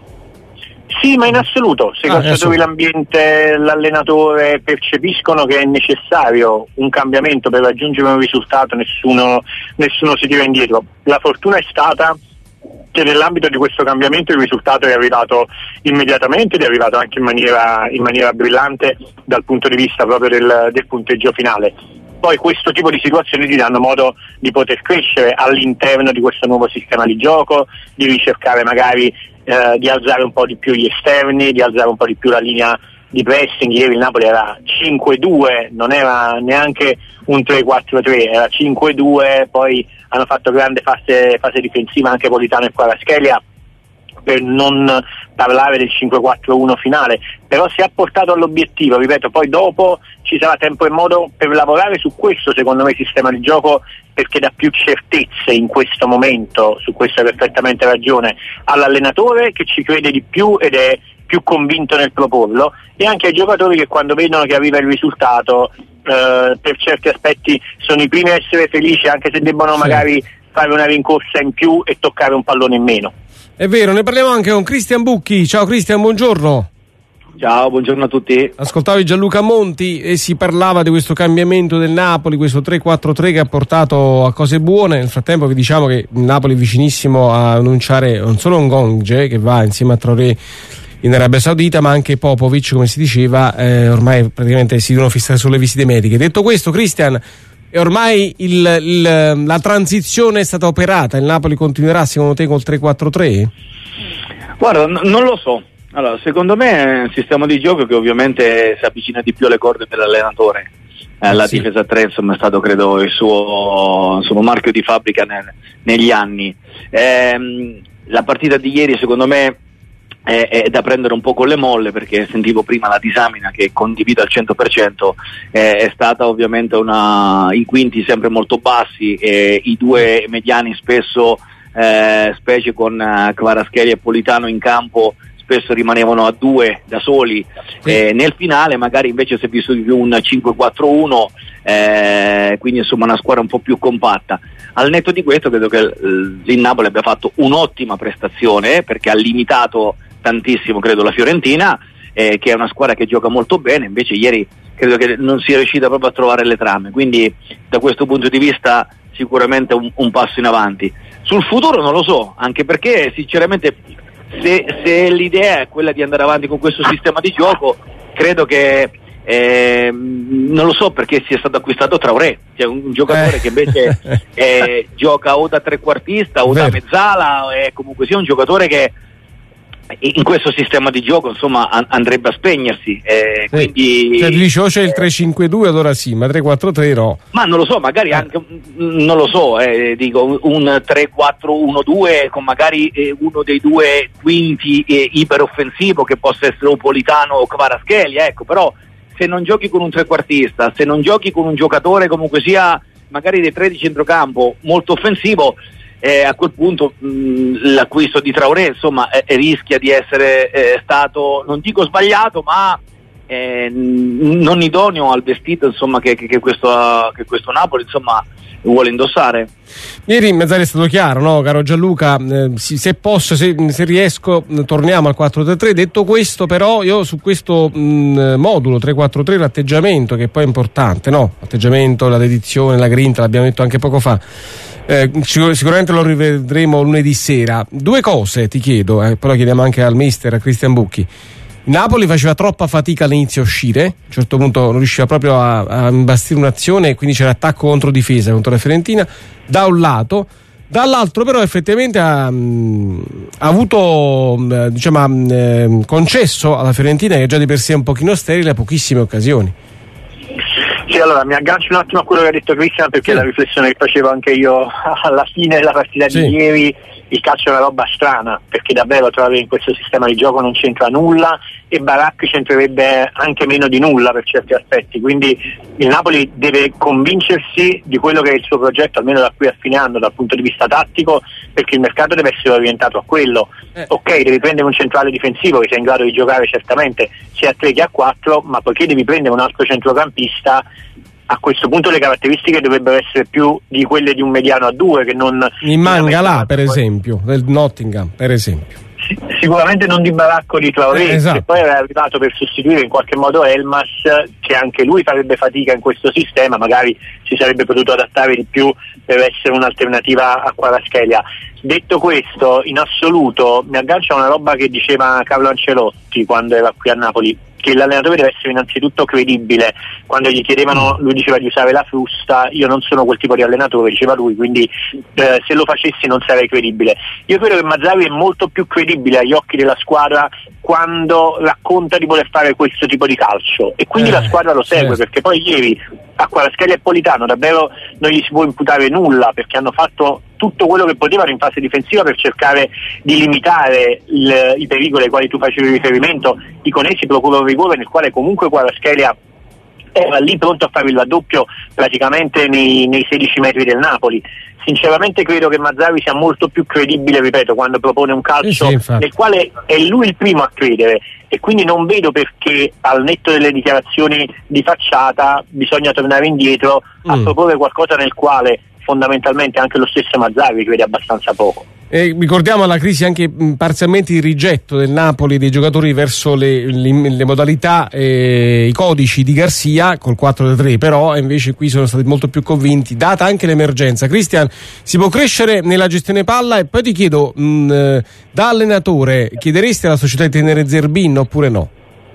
S9: Sì, ma in assoluto, se i
S2: ah,
S9: calciatori, l'ambiente, l'allenatore percepiscono che è necessario un cambiamento per raggiungere un risultato, nessuno, nessuno si tira indietro. La fortuna è stata che nell'ambito di questo cambiamento il risultato è arrivato immediatamente ed è arrivato anche in maniera, in maniera brillante dal punto di vista proprio del, del punteggio finale. Poi questo tipo di situazioni ti danno modo di poter crescere all'interno di questo nuovo sistema di gioco, di ricercare magari eh, di alzare un po' di più gli esterni, di alzare un po' di più la linea di pressing. Ieri il Napoli era cinque due, non era neanche un tre quattro tre, era cinque due, poi hanno fatto grande fase, fase difensiva anche Politano e Kvaratskhelia, per non parlare del cinque quattro uno finale, però si è portato all'obiettivo, ripeto, poi dopo ci sarà tempo e modo per lavorare su questo, secondo me, sistema di gioco, perché dà più certezze in questo momento, su questo hai perfettamente ragione, all'allenatore che ci crede di più ed è più convinto nel proporlo, e anche ai giocatori che quando vedono che arriva il risultato eh, per certi aspetti sono i primi a essere felici, anche se debbono sì. magari fare una rincorsa in più e toccare un pallone in meno.
S2: È vero, ne parliamo anche con Cristian Bucchi. Ciao Cristian, buongiorno.
S10: Ciao, buongiorno a tutti.
S2: Ascoltavi Gianluca Monti e si parlava di questo cambiamento del Napoli, questo tre quattro tre che ha portato a cose buone. Nel frattempo vi diciamo che il Napoli è vicinissimo a annunciare non solo un Ngongje che va insieme a Traoré in Arabia Saudita, ma anche Popovic, come si diceva, eh, ormai praticamente si devono fissare sulle visite mediche. Detto questo, Cristian, ormai il, il, la transizione è stata operata, il Napoli continuerà secondo te col tre quattro tre?
S10: Guarda, n- non lo so. Allora, secondo me è un sistema di gioco che ovviamente si avvicina di più alle corde dell'allenatore. Eh, la sì. difesa tre insomma è stato credo il suo, il suo marchio di fabbrica nel, negli anni. Eh, la partita di ieri secondo me è, è da prendere un po' con le molle, perché sentivo prima la disamina che condivido al cento per cento, eh, è stata ovviamente una, i quinti sempre molto bassi e i due mediani spesso, eh, specie con uh, Kvaratskhelia e Politano in campo, spesso rimanevano a due da soli. Sì. Eh, nel finale magari invece si è visto di più un cinque quattro uno, eh, quindi insomma una squadra un po' più compatta. Al netto di questo credo che il Napoli abbia fatto un'ottima prestazione, eh, perché ha limitato tantissimo credo la Fiorentina, eh, che è una squadra che gioca molto bene. Invece ieri credo che non sia riuscita proprio a trovare le trame, quindi da questo punto di vista sicuramente un, un passo in avanti. Sul futuro non lo so, anche perché sinceramente Se, se l'idea è quella di andare avanti con questo sistema di gioco, credo che eh, non lo so perché sia stato acquistato Traoré, cioè un, un giocatore eh. che invece eh, gioca o da trequartista o Vero. da mezzala, e comunque sia un giocatore che in questo sistema di gioco insomma an- andrebbe a spegnersi, eh, sì. quindi
S2: cioè, dice, o c'è il tre cinque due allora sì, ma tre quattro tre no,
S10: ma non lo so, magari anche non lo so, eh, dico un tre quattro uno due con magari eh, uno dei due quinti eh, iperoffensivo che possa essere o Politano o Kvaratskhelia, ecco. Però se non giochi con un trequartista, se non giochi con un giocatore comunque sia magari dei tre di centrocampo molto offensivo, Eh, a quel punto mh, l'acquisto di Traoré insomma eh, rischia di essere eh, stato, non dico sbagliato, ma eh, n- non idoneo al vestito insomma che, che, che, questo, che questo Napoli insomma vuole indossare.
S2: Ieri in mezz'aria è stato chiaro, no, caro Gianluca, eh, si, se posso, se, se riesco torniamo al quattro tre tre. Detto questo, però, io su questo mh, modulo tre quattro tre, l'atteggiamento che poi è importante, no? L'atteggiamento, la dedizione, la grinta, l'abbiamo detto anche poco fa. Eh, sicur- sicuramente lo rivedremo lunedì sera. Due cose ti chiedo, eh, poi lo chiediamo anche al mister, a Cristian Bucchi. Napoli faceva troppa fatica all'inizio a uscire, a un certo punto non riusciva proprio a, a imbastire un'azione, e quindi c'era attacco contro difesa contro la Fiorentina da un lato, dall'altro però effettivamente ha, ha avuto diciamo ha, concesso alla Fiorentina, che già di per sé è un pochino sterile, pochissime occasioni.
S9: Sì, allora mi aggancio un attimo a quello che ha detto Cristian, perché sì. la riflessione che facevo anche io alla fine della partita sì. di ieri, il calcio è una roba strana, perché davvero trovare in questo sistema di gioco non c'entra nulla, e Barak c'entrerebbe anche meno di nulla per certi aspetti, quindi il Napoli deve convincersi di quello che è il suo progetto, almeno da qui a fine anno dal punto di vista tattico, perché il mercato deve essere orientato a quello. eh. Ok, devi prendere un centrale difensivo che sia in grado di giocare certamente sia a tre che a quattro, ma poiché devi prendere un altro centrocampista, a questo punto le caratteristiche dovrebbero essere più di quelle di un mediano a due, che non
S2: in Mangala per esempio, del Nottingham per esempio.
S9: Sicuramente non di Baracco, di Traoré, eh, esatto. che poi era arrivato per sostituire in qualche modo Elmas, che anche lui farebbe fatica in questo sistema, magari si sarebbe potuto adattare di più per essere un'alternativa a Kvaratskhelia. Detto questo, in assoluto mi aggancio a una roba che diceva Carlo Ancelotti quando era qui a Napoli, che l'allenatore deve essere innanzitutto credibile. Quando gli chiedevano, lui diceva di usare la frusta, io non sono quel tipo di allenatore, diceva lui, quindi eh, se lo facessi non sarei credibile. Io credo che Mazzarri è molto più credibile agli occhi della squadra quando racconta di voler fare questo tipo di calcio, e quindi eh, la squadra lo segue, certo. Perché poi ieri a Kvaratskhelia e Politano davvero non gli si può imputare nulla, perché hanno fatto tutto quello che potevano in fase difensiva per cercare di limitare il, i pericoli ai quali tu facevi riferimento. I connessi procurano un rigore nel quale comunque Kvaratskhelia era lì pronto a fare il raddoppio praticamente nei, nei sedici metri del Napoli. Sinceramente credo che Mazzawi sia molto più credibile, ripeto, quando propone un calcio
S2: eh sì,
S9: nel quale è lui il primo a credere, e quindi non vedo perché, al netto delle dichiarazioni di facciata, bisogna tornare indietro a mm. proporre qualcosa nel quale fondamentalmente anche lo stesso Mazzawi crede abbastanza poco.
S2: E ricordiamo la crisi anche mh, parzialmente di rigetto del Napoli dei giocatori verso le, le, le modalità e i codici di Garcia col quattro tre tre, però invece qui sono stati molto più convinti, data anche l'emergenza. Cristian, si può crescere nella gestione palla? E poi ti chiedo, mh, da allenatore, chiederesti alla società di tenere Zerbin oppure no?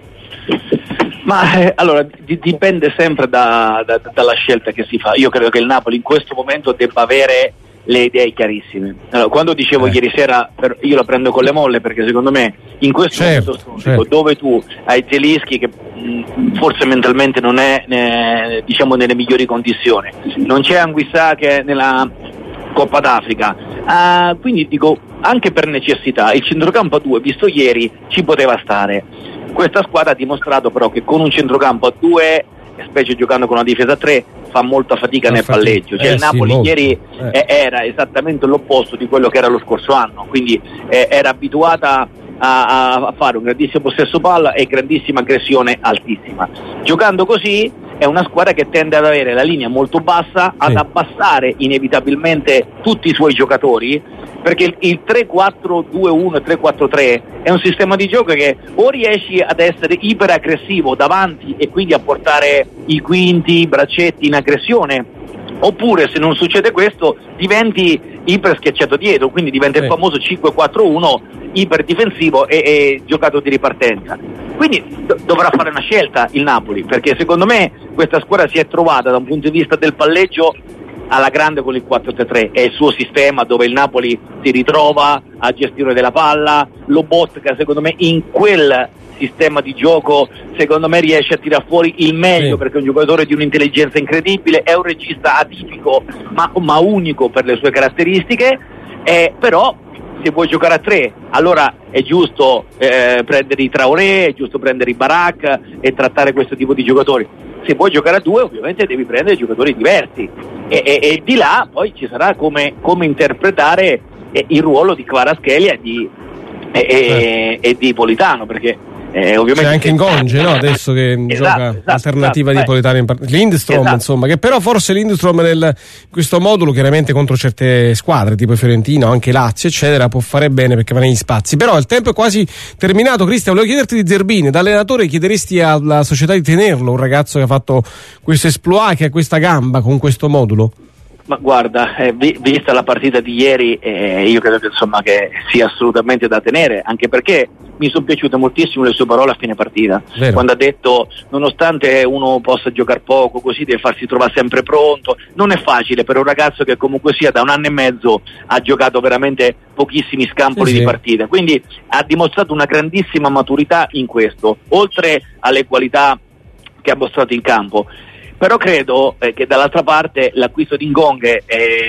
S10: Ma eh, allora di, dipende sempre da, da, dalla scelta che si fa. Io credo che il Napoli in questo momento debba avere le idee chiarissime. Allora, quando dicevo eh. ieri sera, per, io la prendo con le molle, perché secondo me in questo
S2: certo,
S10: momento
S2: certo.
S10: dove tu hai Zelinski che mh, forse mentalmente non è ne, diciamo nelle migliori condizioni, non c'è Anguissà che è nella Coppa d'Africa, uh, quindi dico anche per necessità il centrocampo a due, visto ieri, ci poteva stare. Questa squadra ha dimostrato però che con un centrocampo a due, specie giocando con una difesa a tre, fa molta fatica nel palleggio. Cioè,
S2: eh,
S10: il Napoli
S2: sì,
S10: ieri
S2: eh.
S10: eh, era esattamente l'opposto di quello che era lo scorso anno, quindi eh, era abituata a, a fare un grandissimo possesso palla e grandissima aggressione altissima. Giocando così è una squadra che tende ad avere la linea molto bassa, ad sì. abbassare inevitabilmente tutti i suoi giocatori, perché il, il tre quattro due uno e tre quattro tre è un sistema di gioco che o riesci ad essere iperaggressivo davanti e quindi a portare i quinti, i braccetti in aggressione, oppure se non succede questo diventi iper schiacciato dietro, quindi diventa sì. il famoso cinque quattro uno iper difensivo e, e giocato di ripartenza. Quindi do- dovrà fare una scelta il Napoli, perché secondo me questa squadra si è trovata da un punto di vista del palleggio alla grande con il quattro tre tre, è il suo sistema dove il Napoli si ritrova a gestione della palla. Lobotka secondo me in quel sistema di gioco secondo me riesce a tirar fuori il meglio, sì. perché è un giocatore di un'intelligenza incredibile, è un regista atipico ma, ma unico per le sue caratteristiche, eh, però se vuoi giocare a tre allora è giusto eh, prendere i Traoré, è giusto prendere i Barak e trattare questo tipo di giocatori. Se vuoi giocare a due ovviamente devi prendere giocatori diversi e, e, e di là poi ci sarà come, come interpretare eh, il ruolo di Kvaratskhelia e di, e, e, e di Politano, perché Eh, ovviamente
S2: c'è anche Ngonge, no? Adesso che
S10: esatto,
S2: gioca
S10: esatto,
S2: alternativa
S10: esatto,
S2: di Politano in part- Lindstrom,
S10: esatto.
S2: insomma, che però forse Lindstrom nel questo modulo chiaramente contro certe squadre tipo Fiorentina o anche Lazio eccetera può fare bene perché va negli spazi. Però il tempo è quasi terminato. Cristian, volevo chiederti di Zerbin, da allenatore chiederesti alla società di tenerlo, un ragazzo che ha fatto questo exploit, che ha questa gamba con questo modulo?
S10: Ma guarda, eh, vi, vista la partita di ieri, eh, io credo che insomma che sia assolutamente da tenere, anche perché mi sono piaciute moltissimo le sue parole a fine partita. Vero. Quando ha detto nonostante uno possa giocare poco, così deve farsi trovare sempre pronto. Non è facile per un ragazzo che comunque sia da un anno e mezzo ha giocato veramente pochissimi scampoli
S2: sì,
S10: di
S2: sì.
S10: partita, quindi ha dimostrato una grandissima maturità in questo, oltre alle qualità che ha mostrato in campo. Però credo eh, che dall'altra parte l'acquisto di Ngonge,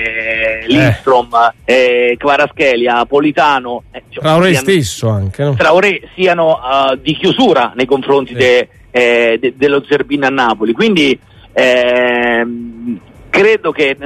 S10: eh, Lindstrom, eh, Kvaratskhelia, Politano, eh, cioè,
S2: Traoré
S10: siano,
S2: stesso anche, no?
S10: Traoré siano uh, di chiusura nei confronti sì. de, eh, de, dello Zerbin a Napoli. Quindi ehm, credo che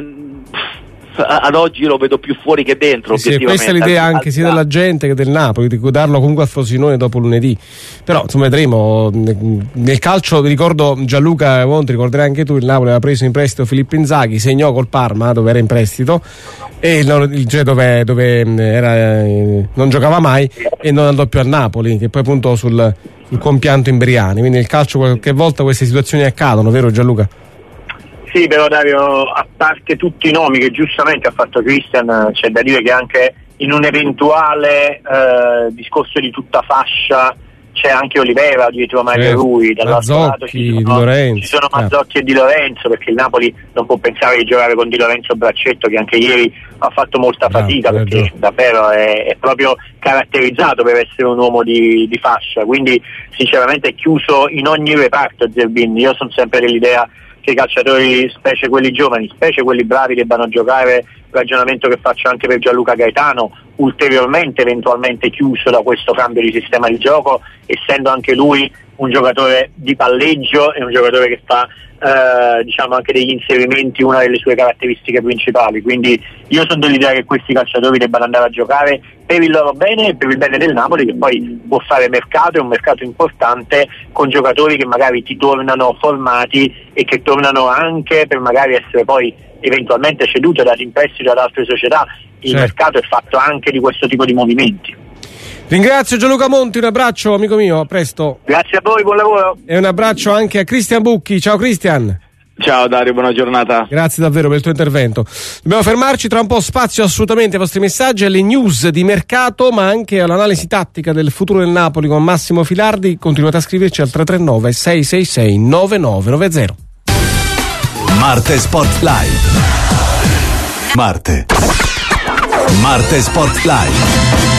S10: ad oggi lo vedo più fuori che dentro.
S2: Sì, questa è l'idea anche sia della gente che del Napoli, di darlo comunque a Frosinone dopo lunedì. Però insomma vedremo. Nel calcio, ricordo Gianluca Monti, ricorderai anche tu, il Napoli aveva preso in prestito Filippo Inzaghi, segnò col Parma dove era in prestito e il, il, cioè dove, dove era, non giocava mai e non andò più al Napoli, che poi puntò sul, sul compianto Imbriani. Quindi nel calcio qualche volta queste situazioni accadono, vero Gianluca?
S9: Sì, però Dario, a parte tutti i nomi che giustamente ha fatto Cristian, c'è da dire che anche in un eventuale eh, discorso di tutta fascia c'è anche Olivera dietro Mario eh, Rui, dall'altro lato ci sono, Lorenzo, ci sono Mazzocchi eh. e Di Lorenzo, perché il Napoli non può pensare di giocare con Di Lorenzo Braccetto, che anche ieri ha fatto molta fatica, ah, perché ragione. davvero è, è proprio caratterizzato per essere un uomo di, di fascia, quindi sinceramente è chiuso in ogni reparto Zerbin. Io sono sempre dell'idea che i calciatori, specie quelli giovani, specie quelli bravi, debbano giocare, il ragionamento che faccio anche per Gianluca Gaetano, ulteriormente eventualmente chiuso da questo cambio di sistema di gioco, essendo anche lui un giocatore di palleggio e un giocatore che fa eh, diciamo anche degli inserimenti una delle sue caratteristiche principali. Quindi io sono dell'idea che questi calciatori debbano andare a giocare per il loro bene e per il bene del Napoli, che poi può fare mercato, è un mercato importante, con giocatori che magari ti tornano formati e che tornano anche per magari essere poi eventualmente ceduti, dati in prestito ad altre società. Il
S2: certo.
S9: mercato è fatto anche di questo tipo di movimenti.
S2: Ringrazio Gianluca Monti, un abbraccio amico mio, a presto.
S9: Grazie a voi, buon lavoro.
S2: E un abbraccio anche a Cristian Bucchi. Ciao Cristian.
S11: Ciao Dario, buona giornata.
S2: Grazie davvero per il tuo intervento. Dobbiamo fermarci, tra un po' spazio assolutamente ai vostri messaggi, alle news di mercato, ma anche all'analisi tattica del futuro del Napoli con Massimo Filardi. Continuate a scriverci al tre tre nove sei sei sei nove nove nove zero.
S7: Marte Sport Live. Marte. Marte Sport Live.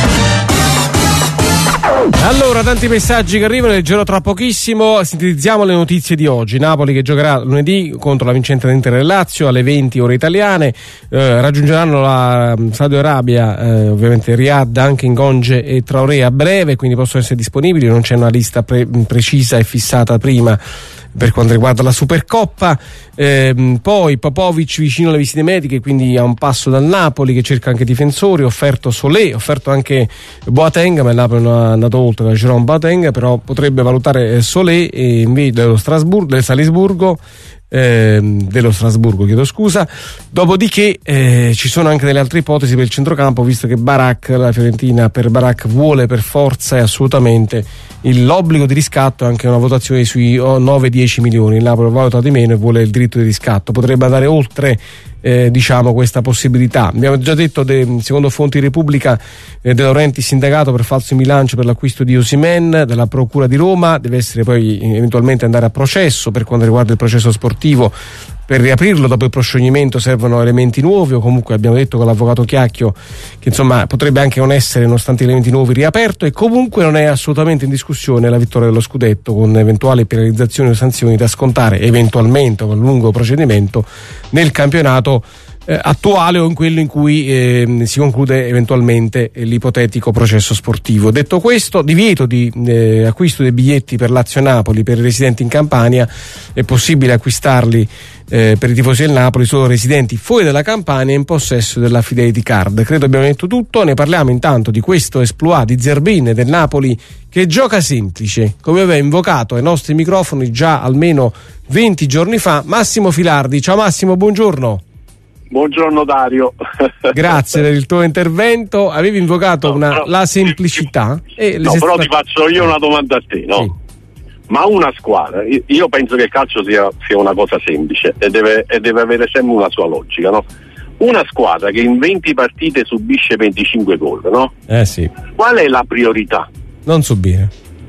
S2: Allora, tanti messaggi che arrivano, leggerò tra pochissimo. Sintetizziamo le notizie di oggi. Napoli che giocherà lunedì contro la vincente dell'Inter del Lazio alle venti ore italiane. Eh, raggiungeranno la Saudi Arabia, eh, ovviamente Riyadh, anche Ngonge e Traoré a breve, quindi possono essere disponibili. Non c'è una lista pre- precisa e fissata prima per quanto riguarda la Supercoppa. Eh, poi Popovic vicino alle visite mediche, quindi a un passo dal Napoli, che cerca anche difensori, offerto Solé, offerto anche Boateng, ma il Napoli non è andato oltre da Jerome Boateng, però potrebbe valutare Solé e invece dello Strasburgo, del Salisburgo, eh, dello Strasburgo, chiedo scusa. Dopodiché eh, ci sono anche delle altre ipotesi per il centrocampo, visto che Barak, la Fiorentina per Barak vuole per forza e assolutamente il, l'obbligo di riscatto, anche una votazione sui nove dieci milioni. Il Napoli valuta di meno e vuole il diritto di riscatto, potrebbe andare oltre eh, diciamo questa possibilità. Abbiamo già detto, de, secondo fonti di Repubblica, eh, De Laurentiis indagato per falso in bilancio per l'acquisto di Osimhen dalla Procura di Roma, deve essere poi eventualmente andare a processo. Per quanto riguarda il processo sportivo, per riaprirlo dopo il proscioglimento servono elementi nuovi, o comunque abbiamo detto con l'avvocato Chiacchio che insomma potrebbe anche non essere, nonostante elementi nuovi, riaperto. E comunque non è assolutamente in discussione la vittoria dello scudetto, con eventuali penalizzazioni o sanzioni da scontare eventualmente con lungo procedimento nel campionato eh, attuale o in quello in cui eh, si conclude eventualmente eh, l'ipotetico processo sportivo. Detto questo, divieto di eh, acquisto dei biglietti per Lazio-Napoli per i residenti in Campania. È possibile acquistarli eh, per i tifosi del Napoli solo residenti fuori dalla Campania in possesso della Fidelity Card. Credo abbiamo detto tutto. Ne parliamo intanto di questo esploit di Zerbin e del Napoli, che gioca semplice, come aveva invocato ai nostri microfoni già almeno venti giorni fa Massimo Filardi. Ciao Massimo, buongiorno.
S12: Buongiorno Dario.
S2: Grazie per il tuo intervento. Avevi invocato
S12: no,
S2: una,
S12: però,
S2: la semplicità. E
S12: no, però ti faccio io una domanda a te, no?
S2: Sì.
S12: Ma una squadra, io penso che il calcio sia, sia una cosa semplice e deve, e deve avere sempre una sua logica, no? Una squadra che in venti partite subisce venticinque gol, no?
S2: Eh sì.
S12: Qual è la priorità?
S2: Non subire.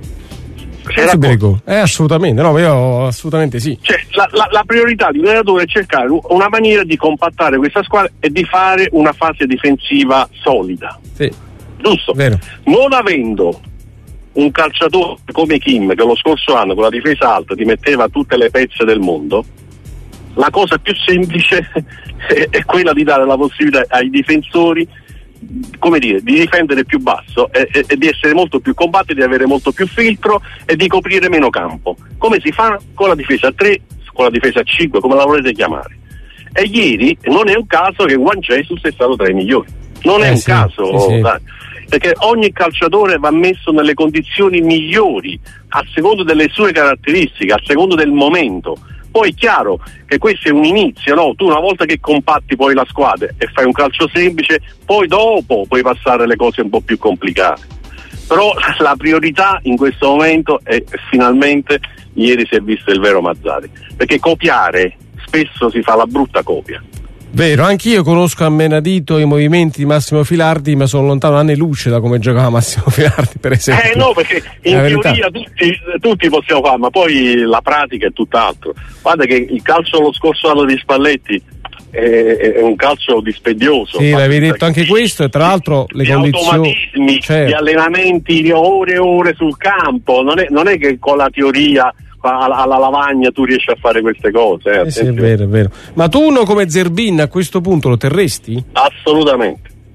S2: Non subire gol. Eh, assolutamente, no, io assolutamente sì.
S12: Cioè, la, la, la priorità di un allenatore è cercare una maniera di compattare questa squadra e di fare una fase difensiva solida.
S2: Sì.
S12: Giusto?
S2: Vero. Non
S12: avendo un calciatore come Kim, che lo scorso anno con la difesa alta ti metteva tutte le pezze del mondo, la cosa più semplice è, è quella di dare la possibilità ai difensori, come dire, di difendere più basso e, e, e di essere molto più compatti, di avere molto più filtro e di coprire meno campo, come si fa con la difesa a tre, con la difesa a cinque, come la volete chiamare. E ieri non è un caso che Juan Jesus è stato tra i migliori, non è
S2: eh
S12: un
S2: sì,
S12: caso,
S2: sì, sì.
S12: Dai, perché ogni calciatore va messo nelle condizioni migliori a secondo delle sue caratteristiche, a secondo del momento. Poi è chiaro che questo è un inizio, no? Tu una volta che compatti poi la squadra e fai un calcio semplice, poi dopo puoi passare alle cose un po' più complicate. Però la priorità in questo momento è, finalmente, ieri si è visto il vero Mazzarri, perché copiare spesso si fa la brutta copia.
S2: Vero, anch'io conosco a menadito i movimenti di Massimo Filardi, ma sono lontano anni luce da come giocava Massimo Filardi, per esempio.
S12: Eh no, perché in teoria tutti, tutti possiamo fare, ma poi la pratica è tutt'altro. Guarda che il calcio lo scorso anno di Spalletti è, è un calcio dispendioso.
S2: Sì, l'avevi detto anche questo, e tra l'altro le
S12: di
S2: condizioni,
S12: automatismi,
S2: certo,
S12: di allenamenti di ore e ore sul campo, non è, non è che con la teoria alla, alla lavagna tu riesci a fare queste cose. Eh,
S2: eh sì, è vero, è vero. Ma tu uno come Zerbin a questo punto lo terresti?
S12: Assolutamente.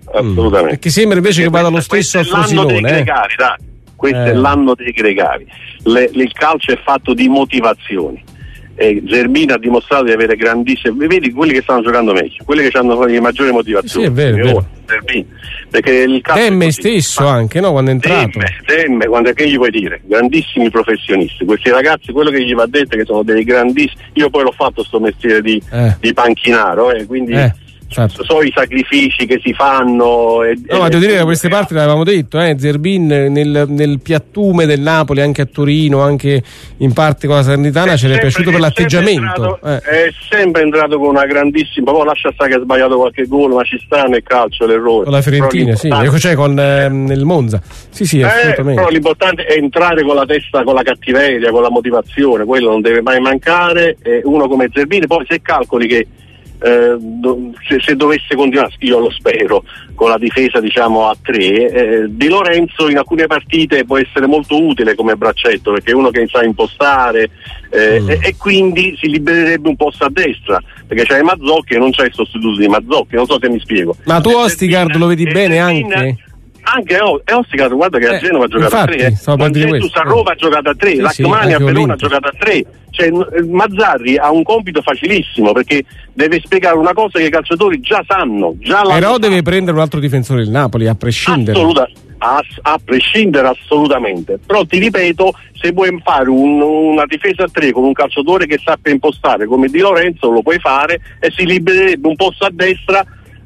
S12: assolutamente.
S2: Mm. Perché sembra invece
S12: perché
S2: che vada lo stesso al Frosinone.
S12: L'anno dei gregari, dai. Questo
S2: Eh.
S12: è l'anno dei gregari. Le, il calcio è fatto di motivazioni. E Zerbini ha dimostrato di avere grandissime, vedi quelli che stanno giocando meglio, quelli che hanno le maggiori motivazioni.
S2: Sì, è vero, è vero.
S12: Zerbini, perché il calcio
S2: Demme stesso anche, no? Quando è entrato.
S12: Demme, Demme, quando, che gli vuoi dire? Grandissimi professionisti, questi ragazzi, quello che gli va detto è che sono dei grandissimi, io poi l'ho fatto sto mestiere di,
S2: Eh.
S12: di panchinaro, eh, quindi
S2: Eh. Certo.
S12: so i sacrifici che si fanno. E,
S2: No, ma devo dire che da queste parti l'avevamo detto, eh, Zerbin nel, nel piattume del Napoli, anche a Torino, anche in parte con la Salernitana, ce l'è piaciuto per l'atteggiamento.
S12: È,
S2: Eh.
S12: è sempre entrato con una grandissima, poi lascia stare che ha sbagliato qualche gol, ma ci sta nel calcio l'errore.
S2: Con la Fiorentina, sì, ecco, cioè con ehm, il Monza. Sì, sì,
S12: Eh,
S2: assolutamente.
S12: però l'importante è entrare con la testa, con la cattiveria, con la motivazione, quello non deve mai mancare. E uno come Zerbini, poi se calcoli che eh, do, se, se dovesse continuare, io lo spero, con la difesa diciamo a tre, eh, Di Lorenzo in alcune partite può essere molto utile come braccetto, perché è uno che sa impostare eh, mm. e, e quindi si libererebbe un posto a destra, perché c'è Mazzocchi e non c'è il sostituto di Mazzocchi, non so se mi spiego.
S2: Ma tu Ostigard lo vedi bene anche?
S12: Anche Ostigard, guarda che a
S2: Eh,
S12: Genova ha giocato
S2: infatti,
S12: a tre, eh.
S2: stavo per dire
S12: Jesus a
S2: questo.
S12: Roma ha giocato a tre,
S2: Sì,
S12: Lachmani
S2: sì,
S12: a Verona ha
S2: Olimpico.
S12: giocato a tre. Cioè, Mazzarri ha un compito facilissimo, perché deve spiegare una cosa che i calciatori già sanno, già la
S2: Però deve prendere un altro difensore del Napoli, a prescindere.
S12: Assoluta, a, a prescindere assolutamente. Però ti ripeto, se vuoi fare un, una difesa a tre con un calciatore che sappia impostare come Di Lorenzo, lo puoi fare e si libererebbe un posto a destra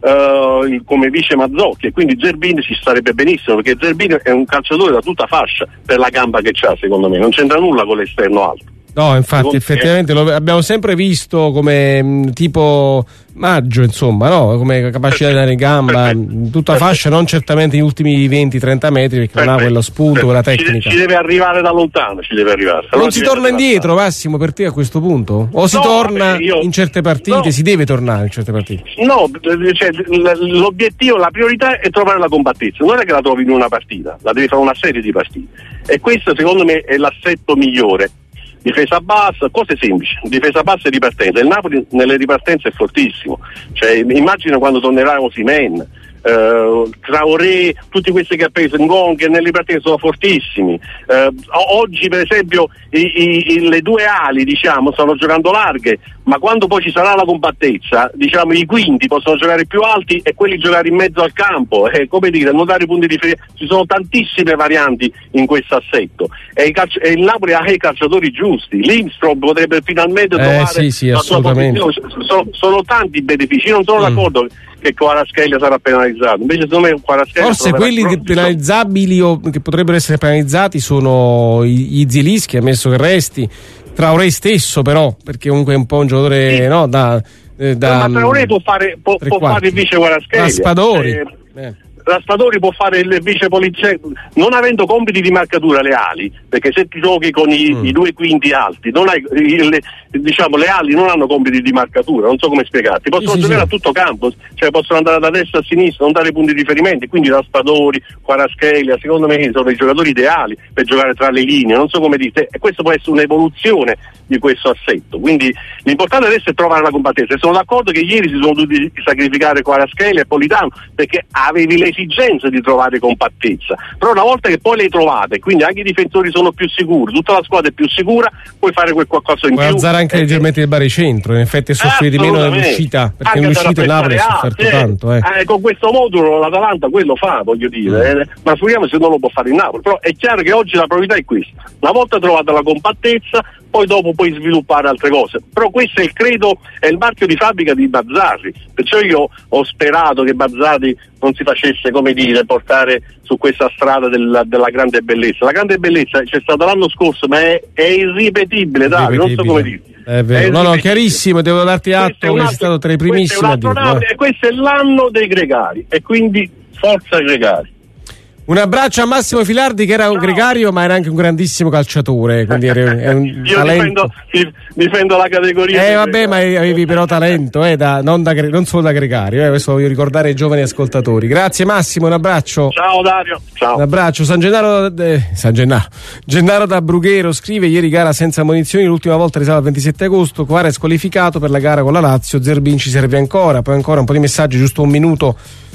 S12: uh, come vice Mazzocchi, e quindi Zerbini ci starebbe benissimo, perché Zerbini è un calciatore da tutta fascia per la gamba che c'ha, secondo me non c'entra nulla con l'esterno alto.
S2: No, infatti, effettivamente lo abbiamo sempre visto come mh, tipo Maggio, insomma, no? Come capacità di dare in gamba, in tutta fascia, non certamente negli ultimi venti trenta metri, perché non ha quello spunto, quella tecnica.
S12: Ci deve arrivare da lontano, ci deve arrivare.
S2: Non si torna indietro, Massimo, per te a questo punto? O si
S12: No,
S2: torna
S12: vabbè, io-
S2: in certe partite,
S12: no.
S2: si deve tornare in certe partite?
S12: No, cioè, l- l'obiettivo, la priorità è trovare la compattezza, non è che la trovi in una partita, la devi fare una serie di partite, e questo secondo me è l'assetto migliore. Difesa bassa, cose semplici, difesa bassa e ripartenza. Il Napoli nelle ripartenze è fortissimo, cioè immagino quando tornerà Osimhen, Uh, Traoré, tutti questi che ha preso Ngon, che nelle partite sono fortissimi. Uh, oggi per esempio i, i, i, le due ali diciamo stanno giocando larghe, ma quando poi ci sarà la compattezza, diciamo i quinti possono giocare più alti e quelli giocare in mezzo al campo, eh, come dire, non dare punti di riferimento. Ci sono tantissime varianti in questo assetto e il, calcio, e il Napoli ha i calciatori giusti. Lindstrom potrebbe finalmente
S2: Eh,
S12: trovare
S2: sì, sì,
S12: la sua
S2: assolutamente.
S12: posizione. Sono, sono tanti i benefici, io non sono
S2: Mm.
S12: d'accordo che Kvaratskhelia sarà penalizzato, invece secondo me Kvaratskhelia
S2: Forse
S12: troverà
S2: quelli
S12: grossi
S2: che penalizzabili o che potrebbero essere penalizzati sono i- gli Zielinski, ammesso che resti, Traoré stesso però, perché comunque è un po' un giocatore
S12: Sì.
S2: no, da, eh, da
S12: ma Traoré può fare, può,
S2: tre
S12: può
S2: quarti.
S12: fare il vice Kvaratskhelia.
S2: Raspadori.
S12: Eh,
S2: Eh.
S12: Raspadori può fare il vice Polizzetto, non avendo compiti di marcatura le ali, perché se ti giochi con i,
S2: Mm.
S12: i due quinti alti, non hai, i- le, diciamo le ali non hanno compiti di marcatura, non so come spiegarti, possono
S2: Sì, sì,
S12: giocare
S2: sì.
S12: a tutto campo, cioè possono andare da destra a sinistra, non dare punti di riferimento, quindi Raspadori, Kvaratskhelia, secondo me sono i giocatori ideali per giocare tra le linee, non so come dite, e questo può essere un'evoluzione di questo assetto, quindi l'importante adesso è trovare la compattezza. E sono d'accordo che ieri si sono dovuti sacrificare Kvaratskhelia e Politano perché avevi l'esigenza di trovare compattezza, però una volta che poi le hai trovate, quindi anche i difensori sono più sicuri, tutta la squadra è più sicura, puoi fare quel qualcosa in
S2: Può
S12: più.
S2: alzare anche
S12: Eh,
S2: leggermente il baricentro, in effetti è soffrire di meno
S12: assolutamente.
S2: nell'uscita, perché
S12: Anche
S2: nell'uscita il
S12: andare a
S2: Napoli ha
S12: pressare
S2: sofferto
S12: alti, eh.
S2: tanto. Eh.
S12: Eh, con questo modulo l'Atalanta quello fa, voglio dire, eh, ma figuriamo se non lo può fare il Napoli, però è chiaro che oggi la priorità è questa, una volta trovata la compattezza poi dopo puoi sviluppare altre cose, però questo è il credo, è il marchio di fabbrica di Bazzarri, perciò io ho sperato che Bazzarri non si facesse, come dire, portare su questa strada della, della grande bellezza. La grande bellezza c'è stata l'anno scorso, ma è, è irripetibile, dai, non so come dire.
S2: È vero.
S12: È
S2: No, no,
S12: irripetibile.
S2: chiarissimo, devo darti
S12: Questo è
S2: atto
S12: un
S2: che sei
S12: altro-
S2: stato tra i
S12: questo è
S2: primissimi
S12: un
S2: a
S12: altro
S2: dirlo.
S12: anno,
S2: eh.
S12: e questo è l'anno dei gregari e quindi forza ai gregari.
S2: Un abbraccio a Massimo Filardi, che era un gregario ma era anche un grandissimo calciatore, quindi era- è un
S12: Io
S2: talento.
S12: difendo, dif- difendo la categoria.
S2: Eh
S12: dei
S2: vabbè, ma
S12: gregari.
S2: avevi però talento, eh, da, non, da, gre- non solo da gregario, eh, questo voglio ricordare ai giovani ascoltatori. Grazie Massimo, un abbraccio.
S12: Ciao Dario, ciao.
S2: Un abbraccio. San Gennaro, eh, San Gennaro. Gennaro da Brughero scrive: ieri gara senza munizioni, l'ultima volta risale al ventisette agosto, Quara è squalificato per la gara con la Lazio, Zerbin ci serve ancora. Poi ancora un po' di messaggi, giusto un minuto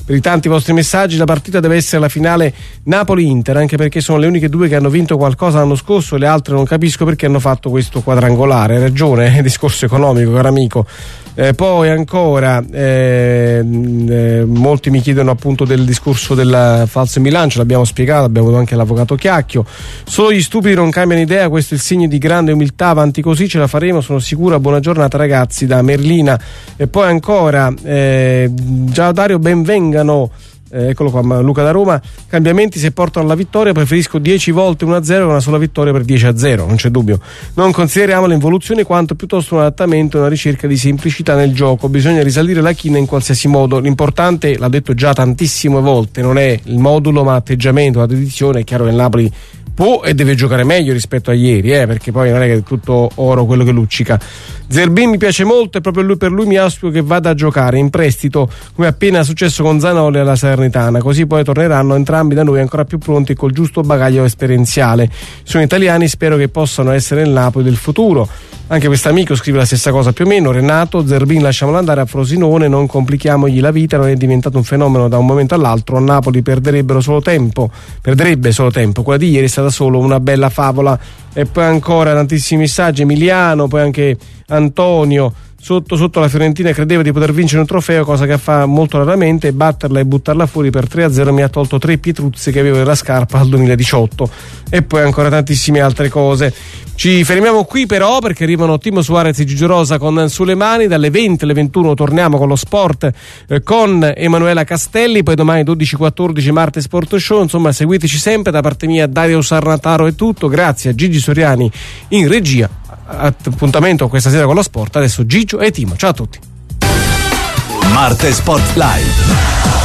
S2: per i tanti vostri messaggi. La partita deve essere la finale Napoli-Inter, anche perché sono le uniche due che hanno vinto qualcosa l'anno scorso e le altre non capisco perché hanno fatto questo quadrangolare. Hai ragione, è discorso economico, caro amico. Eh, poi ancora eh, eh, molti mi chiedono appunto del discorso del falso in bilancio, l'abbiamo spiegato, abbiamo avuto anche l'avvocato Chiacchio. Solo gli stupidi non cambiano idea, questo è il segno di grande umiltà, avanti così, ce la faremo, sono sicura. Buona giornata ragazzi, da Merlina. E poi ancora eh, ciao Dario, benvengano. Eh, eccolo qua, Luca da Roma. Cambiamenti se portano alla vittoria, preferisco dieci volte uno a zero che una sola vittoria per dieci a zero, non c'è dubbio. Non consideriamo l'involuzione quanto piuttosto un adattamento e una ricerca di semplicità nel gioco. Bisogna risalire la china in qualsiasi modo. L'importante, l'ha detto già tantissime volte, non è il modulo ma l'atteggiamento, la dedizione. È chiaro che il Napoli può e deve giocare meglio rispetto a ieri, eh, perché poi non è che è tutto oro quello che luccica. Zerbin mi piace molto e proprio lui, per lui mi auspico che vada a giocare in prestito, come appena successo con Zanoli alla Salernitana, così poi torneranno entrambi da noi ancora più pronti e col giusto bagaglio esperienziale. Sono italiani, spero che possano essere il Napoli del futuro. Anche quest'amico scrive la stessa cosa più o meno. Renato, Zerbin lasciamolo andare a Frosinone, non complichiamogli la vita, non è diventato un fenomeno da un momento all'altro. A Napoli perderebbero solo tempo, perderebbe solo tempo, quella di ieri è stata solo una bella favola. E poi ancora tantissimi messaggi, Emiliano, poi anche Antonio. Sotto sotto la Fiorentina credeva di poter vincere un trofeo, cosa che fa molto raramente, e batterla e buttarla fuori per tre a zero mi ha tolto tre pietruzze che avevo nella scarpa al duemiladiciotto. E poi ancora tantissime altre cose. Ci fermiamo qui però, perché arrivano Timo Suarez e Gigio Rosa con Sulle Mani. Dalle venti alle ventuno torniamo con lo sport eh, con Emanuela Castelli, poi domani dodici quattordici Marte Sport Show. Insomma, seguiteci sempre. Da parte mia Dario Sarnataro è tutto, grazie a Gigi Soriani in regia. Appuntamento questa sera con lo sport. Adesso Gigio e Timo, ciao a tutti.
S7: Marte Sport Live.